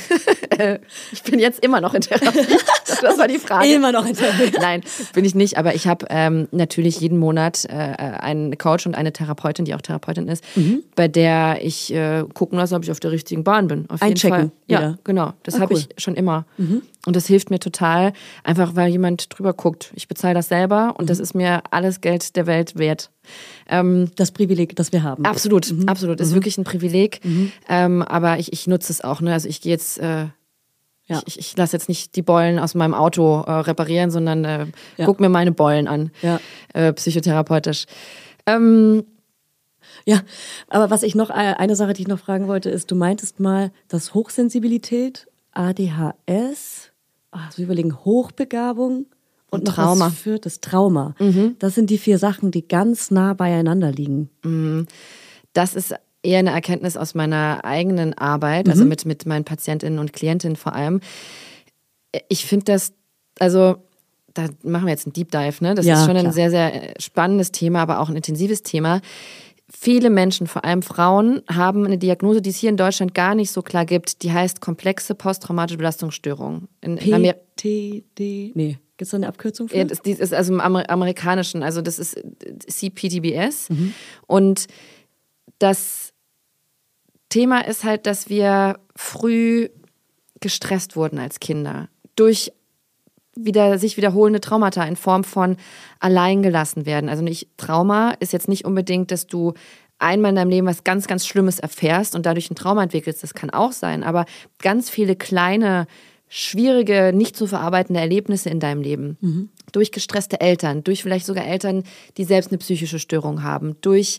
Ich bin jetzt immer noch in Therapie. Das war die Frage. Immer noch in Therapie. Nein, bin ich nicht. Aber ich habe ähm, natürlich jeden Monat äh, einen Coach und eine Therapeutin, die auch Therapeutin ist, mhm. bei der ich äh, gucken lasse, ob ich auf der richtigen Bahn bin. Auf jeden Einchecken. Fall. Ja, wieder. genau. Das ah, habe cool. ich schon immer. Mhm. Und das hilft mir total, einfach weil jemand drüber guckt. Ich bezahle das selber und mhm. das ist mir alles Geld der Welt wert. Ähm, das Privileg, das wir haben. Absolut, mhm. absolut. Das ist mhm. wirklich ein Privileg. Mhm. Ähm, aber ich, ich nutze es auch. Ne? Also ich gehe jetzt, äh, ja. ich, ich lasse jetzt nicht die Beulen aus meinem Auto äh, reparieren, sondern äh, ja. guck mir meine Beulen an, ja. äh, psychotherapeutisch. Ähm, ja, aber was ich noch, eine Sache, die ich noch fragen wollte, ist, du meintest mal, dass Hochsensibilität, A D H S, ach, so überlegen, Hochbegabung und, und Trauma. Was führt das Trauma. Mhm. Das sind die vier Sachen, die ganz nah beieinander liegen. Mhm. Das ist eher eine Erkenntnis aus meiner eigenen Arbeit, also mhm. mit, mit meinen Patientinnen und Klientinnen vor allem. Ich finde das, also da machen wir jetzt einen Deep Dive, ne? Das Ja, ist schon klar. ein sehr, sehr spannendes Thema, aber auch ein intensives Thema. Viele Menschen, vor allem Frauen, haben eine Diagnose, die es hier in Deutschland gar nicht so klar gibt. Die heißt komplexe posttraumatische Belastungsstörung. In, in Amer- P T D. Nee, gibt es da eine Abkürzung für? Ja, das, das ist also im Amer- amerikanischen, also das ist C P T B S. Mhm. Und das Thema ist halt, dass wir früh gestresst wurden als Kinder durch wieder sich wiederholende Traumata in Form von alleingelassen werden. Also nicht Trauma ist jetzt nicht unbedingt, dass du einmal in deinem Leben was ganz, ganz Schlimmes erfährst und dadurch ein Trauma entwickelst. Das kann auch sein, aber ganz viele kleine, schwierige, nicht zu verarbeitende Erlebnisse in deinem Leben. Mhm. Durch gestresste Eltern, durch vielleicht sogar Eltern, die selbst eine psychische Störung haben, durch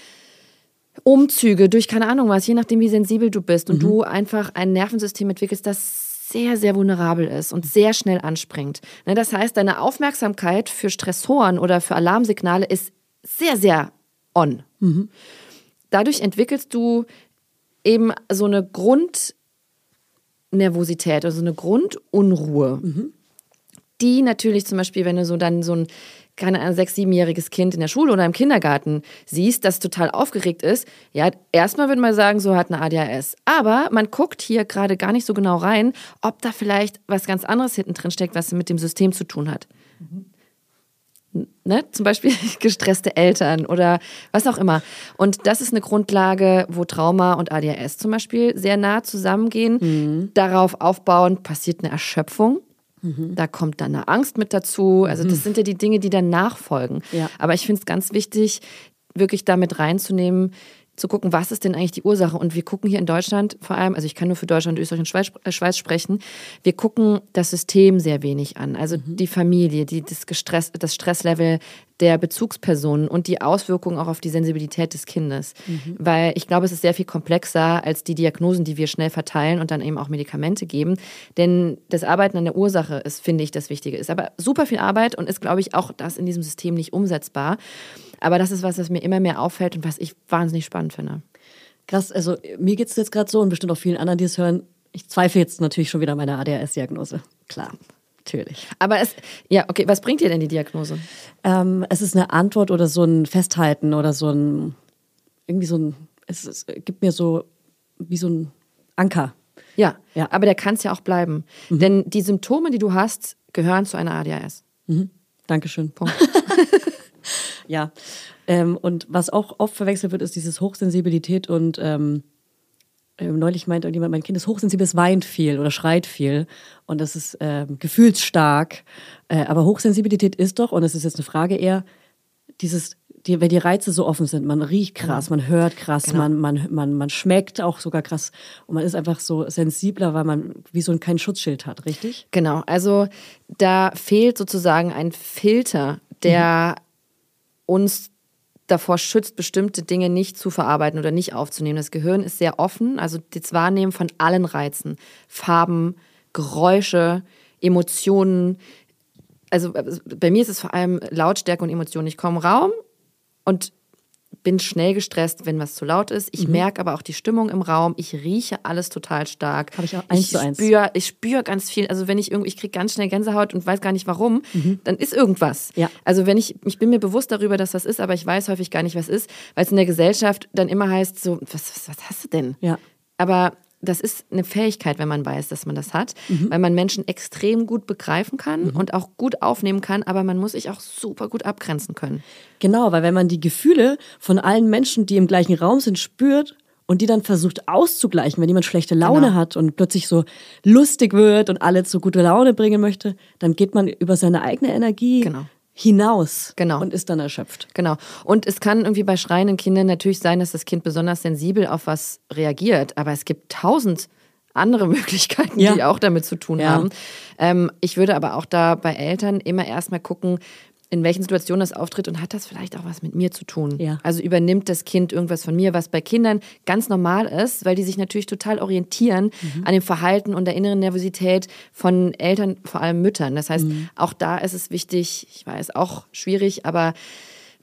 Umzüge, durch keine Ahnung was, je nachdem, wie sensibel du bist und mhm. du einfach ein Nervensystem entwickelst, das sehr, sehr vulnerabel ist und sehr schnell anspringt. Das heißt, deine Aufmerksamkeit für Stressoren oder für Alarmsignale ist sehr, sehr on. Mhm. Dadurch entwickelst du eben so eine Grundnervosität, also eine Grundunruhe, mhm. die natürlich zum Beispiel, wenn du so dann so ein keine Ahnung, sechs-, siebenjähriges Kind in der Schule oder im Kindergarten siehst, das total aufgeregt ist, ja, erstmal würde man sagen, so hat eine A D H S. Aber man guckt hier gerade gar nicht so genau rein, ob da vielleicht was ganz anderes hinten drin steckt, was mit dem System zu tun hat. Mhm. Ne? Zum Beispiel gestresste Eltern oder was auch immer. Und das ist eine Grundlage, wo Trauma und A D H S zum Beispiel sehr nah zusammengehen. Mhm. Darauf aufbauend passiert eine Erschöpfung. Da kommt dann eine Angst mit dazu. Also das sind ja die Dinge, die dann nachfolgen. Ja. Aber ich finde es ganz wichtig, wirklich damit reinzunehmen, zu gucken, was ist denn eigentlich die Ursache? Und wir gucken hier in Deutschland vor allem, also ich kann nur für Deutschland, Österreich und Schweiz, äh, Schweiz sprechen, wir gucken das System sehr wenig an. Also mhm. die Familie, die, das, Gestress, das Stresslevel der Bezugspersonen und die Auswirkungen auch auf die Sensibilität des Kindes. Mhm. Weil ich glaube, es ist sehr viel komplexer als die Diagnosen, die wir schnell verteilen und dann eben auch Medikamente geben. Denn das Arbeiten an der Ursache ist, finde ich, das Wichtige. Ist aber super viel Arbeit und ist, glaube ich, auch das in diesem System nicht umsetzbar. Aber das ist was, was mir immer mehr auffällt und was ich wahnsinnig spannend finde. Krass, also mir geht es jetzt gerade so und bestimmt auch vielen anderen, die es hören. Ich zweifle jetzt natürlich schon wieder an meiner A D H S-Diagnose. Klar, natürlich. Aber es, ja, okay, was bringt dir denn die Diagnose? Ähm, es ist eine Antwort oder so ein Festhalten oder so ein, irgendwie so ein, es, es gibt mir so wie so ein Anker. Ja, ja. Aber der kann es ja auch bleiben. Mhm. Denn die Symptome, die du hast, gehören zu einer A D H S. Mhm. Dankeschön. Punkt. Ja, ähm, und was auch oft verwechselt wird, ist dieses Hochsensibilität und ähm, neulich meinte irgendjemand, mein Kind ist hochsensibel, es weint viel oder schreit viel und das ist ähm, gefühlsstark, äh, aber Hochsensibilität ist doch, und es ist jetzt eine Frage eher, dieses, die, wenn die Reize so offen sind, man riecht krass, man hört krass, genau. man, man, man, man schmeckt auch sogar krass und man ist einfach so sensibler, weil man wie so ein kein Schutzschild hat, richtig? Genau, also da fehlt sozusagen ein Filter, der mhm. uns davor schützt, bestimmte Dinge nicht zu verarbeiten oder nicht aufzunehmen. Das Gehirn ist sehr offen, also das Wahrnehmen von allen Reizen, Farben, Geräusche, Emotionen. Also bei mir ist es vor allem Lautstärke und Emotionen. Ich komme im Raum und bin schnell gestresst, wenn was zu laut ist. Ich mhm. merke aber auch die Stimmung im Raum. Ich rieche alles total stark. Habe ich auch eins ich zu eins. Spür, ich spüre ganz viel. Also wenn ich irgendwie, ich kriege ganz schnell Gänsehaut und weiß gar nicht warum, mhm. dann ist irgendwas. Ja. Also wenn ich, ich bin mir bewusst darüber, dass was ist, aber ich weiß häufig gar nicht, was ist, weil es in der Gesellschaft dann immer heißt, so, was, was, was hast du denn? Ja. Aber das ist eine Fähigkeit, wenn man weiß, dass man das hat, mhm. weil man Menschen extrem gut begreifen kann mhm. und auch gut aufnehmen kann, aber man muss sich auch super gut abgrenzen können. Genau, weil wenn man die Gefühle von allen Menschen, die im gleichen Raum sind, spürt und die dann versucht auszugleichen, wenn jemand schlechte Laune genau. hat und plötzlich so lustig wird und alle zu gute Laune bringen möchte, dann geht man über seine eigene Energie genau. hinaus genau. und ist dann erschöpft. Genau. Und es kann irgendwie bei schreienden Kindern natürlich sein, dass das Kind besonders sensibel auf was reagiert, aber es gibt tausend andere Möglichkeiten, ja. die auch damit zu tun ja. haben. Ähm, ich würde aber auch da bei Eltern immer erstmal gucken, in welchen Situationen das auftritt und hat das vielleicht auch was mit mir zu tun. Ja. Also übernimmt das Kind irgendwas von mir, was bei Kindern ganz normal ist, weil die sich natürlich total orientieren mhm. an dem Verhalten und der inneren Nervosität von Eltern, vor allem Müttern. Das heißt, mhm. auch da ist es wichtig, ich weiß, auch schwierig, aber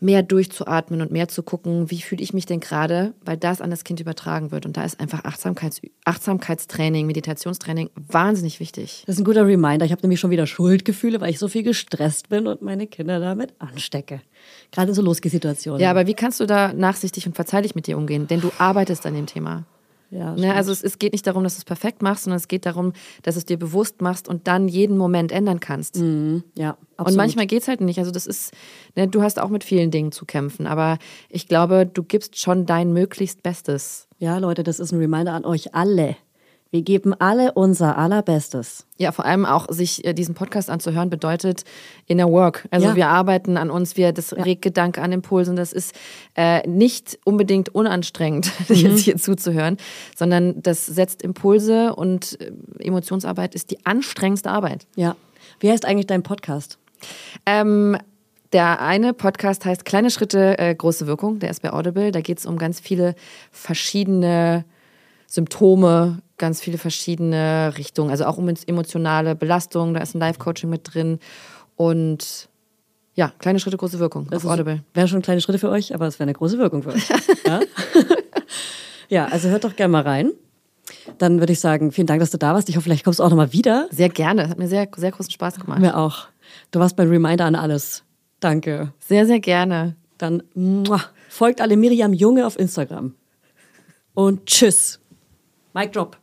mehr durchzuatmen und mehr zu gucken, wie fühle ich mich denn gerade, weil das an das Kind übertragen wird. Und da ist einfach Achtsamkeits- Achtsamkeitstraining, Meditationstraining wahnsinnig wichtig. Das ist ein guter Reminder. Ich habe nämlich schon wieder Schuldgefühle, weil ich so viel gestresst bin und meine Kinder damit anstecke. Gerade in so Losgeh-Situationen. Ja, aber wie kannst du da nachsichtig und verzeihlich mit dir umgehen? Denn du arbeitest an dem Thema. Ja, Ne, also es, es geht nicht darum, dass du es perfekt machst, sondern es geht darum, dass du es dir bewusst machst und dann jeden Moment ändern kannst. Mhm, ja, absolut. Und manchmal geht es halt nicht. Also das ist, ne, du hast auch mit vielen Dingen zu kämpfen, aber ich glaube, du gibst schon dein möglichst Bestes. Ja, Leute, das ist ein Reminder an euch alle. Wir geben alle unser Allerbestes. Ja, vor allem auch sich äh, diesen Podcast anzuhören, bedeutet Inner Work. Also Ja. wir arbeiten an uns, wir, das Ja. regt Gedanke an Impulsen. Das ist äh, nicht unbedingt unanstrengend, sich jetzt hier zuzuhören, sondern das setzt Impulse und äh, Emotionsarbeit ist die anstrengendste Arbeit. Ja. Wie heißt eigentlich dein Podcast? Ähm, der eine Podcast heißt Kleine Schritte, äh, große Wirkung. Der ist bei Audible. Da geht es um ganz viele verschiedene Symptome, ganz viele verschiedene Richtungen. Also auch um emotionale Belastung. Da ist ein Live-Coaching mit drin. Und ja, kleine Schritte, große Wirkung Das auf Audible. Wären schon kleine Schritte für euch, aber es wäre eine große Wirkung für euch. Ja? Ja, also hört doch gerne mal rein. Dann würde ich sagen, vielen Dank, dass du da warst. Ich hoffe, vielleicht kommst du auch nochmal wieder. Sehr gerne. Hat mir sehr, sehr großen Spaß gemacht. Mir auch. Du warst mein Reminder an alles. Danke. Sehr, sehr gerne. Dann muah, folgt alle Miriam Junge auf Instagram. Und tschüss. Mic drop.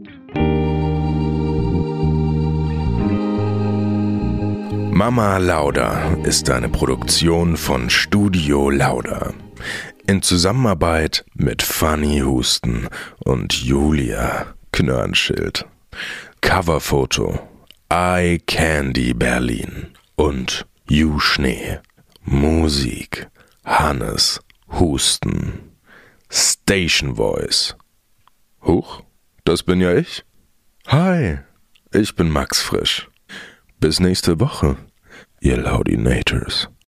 Mama Lauda ist eine Produktion von Studio Lauda. In Zusammenarbeit mit Fanny Husten und Julia Knörnschild. Coverfoto Eye Candy Berlin und Ju Schnee. Musik Hannes Husten. Station Voice. Huch, das bin ja ich. Hi, ich bin Max Frisch. Bis nächste Woche, ihr Laudinators.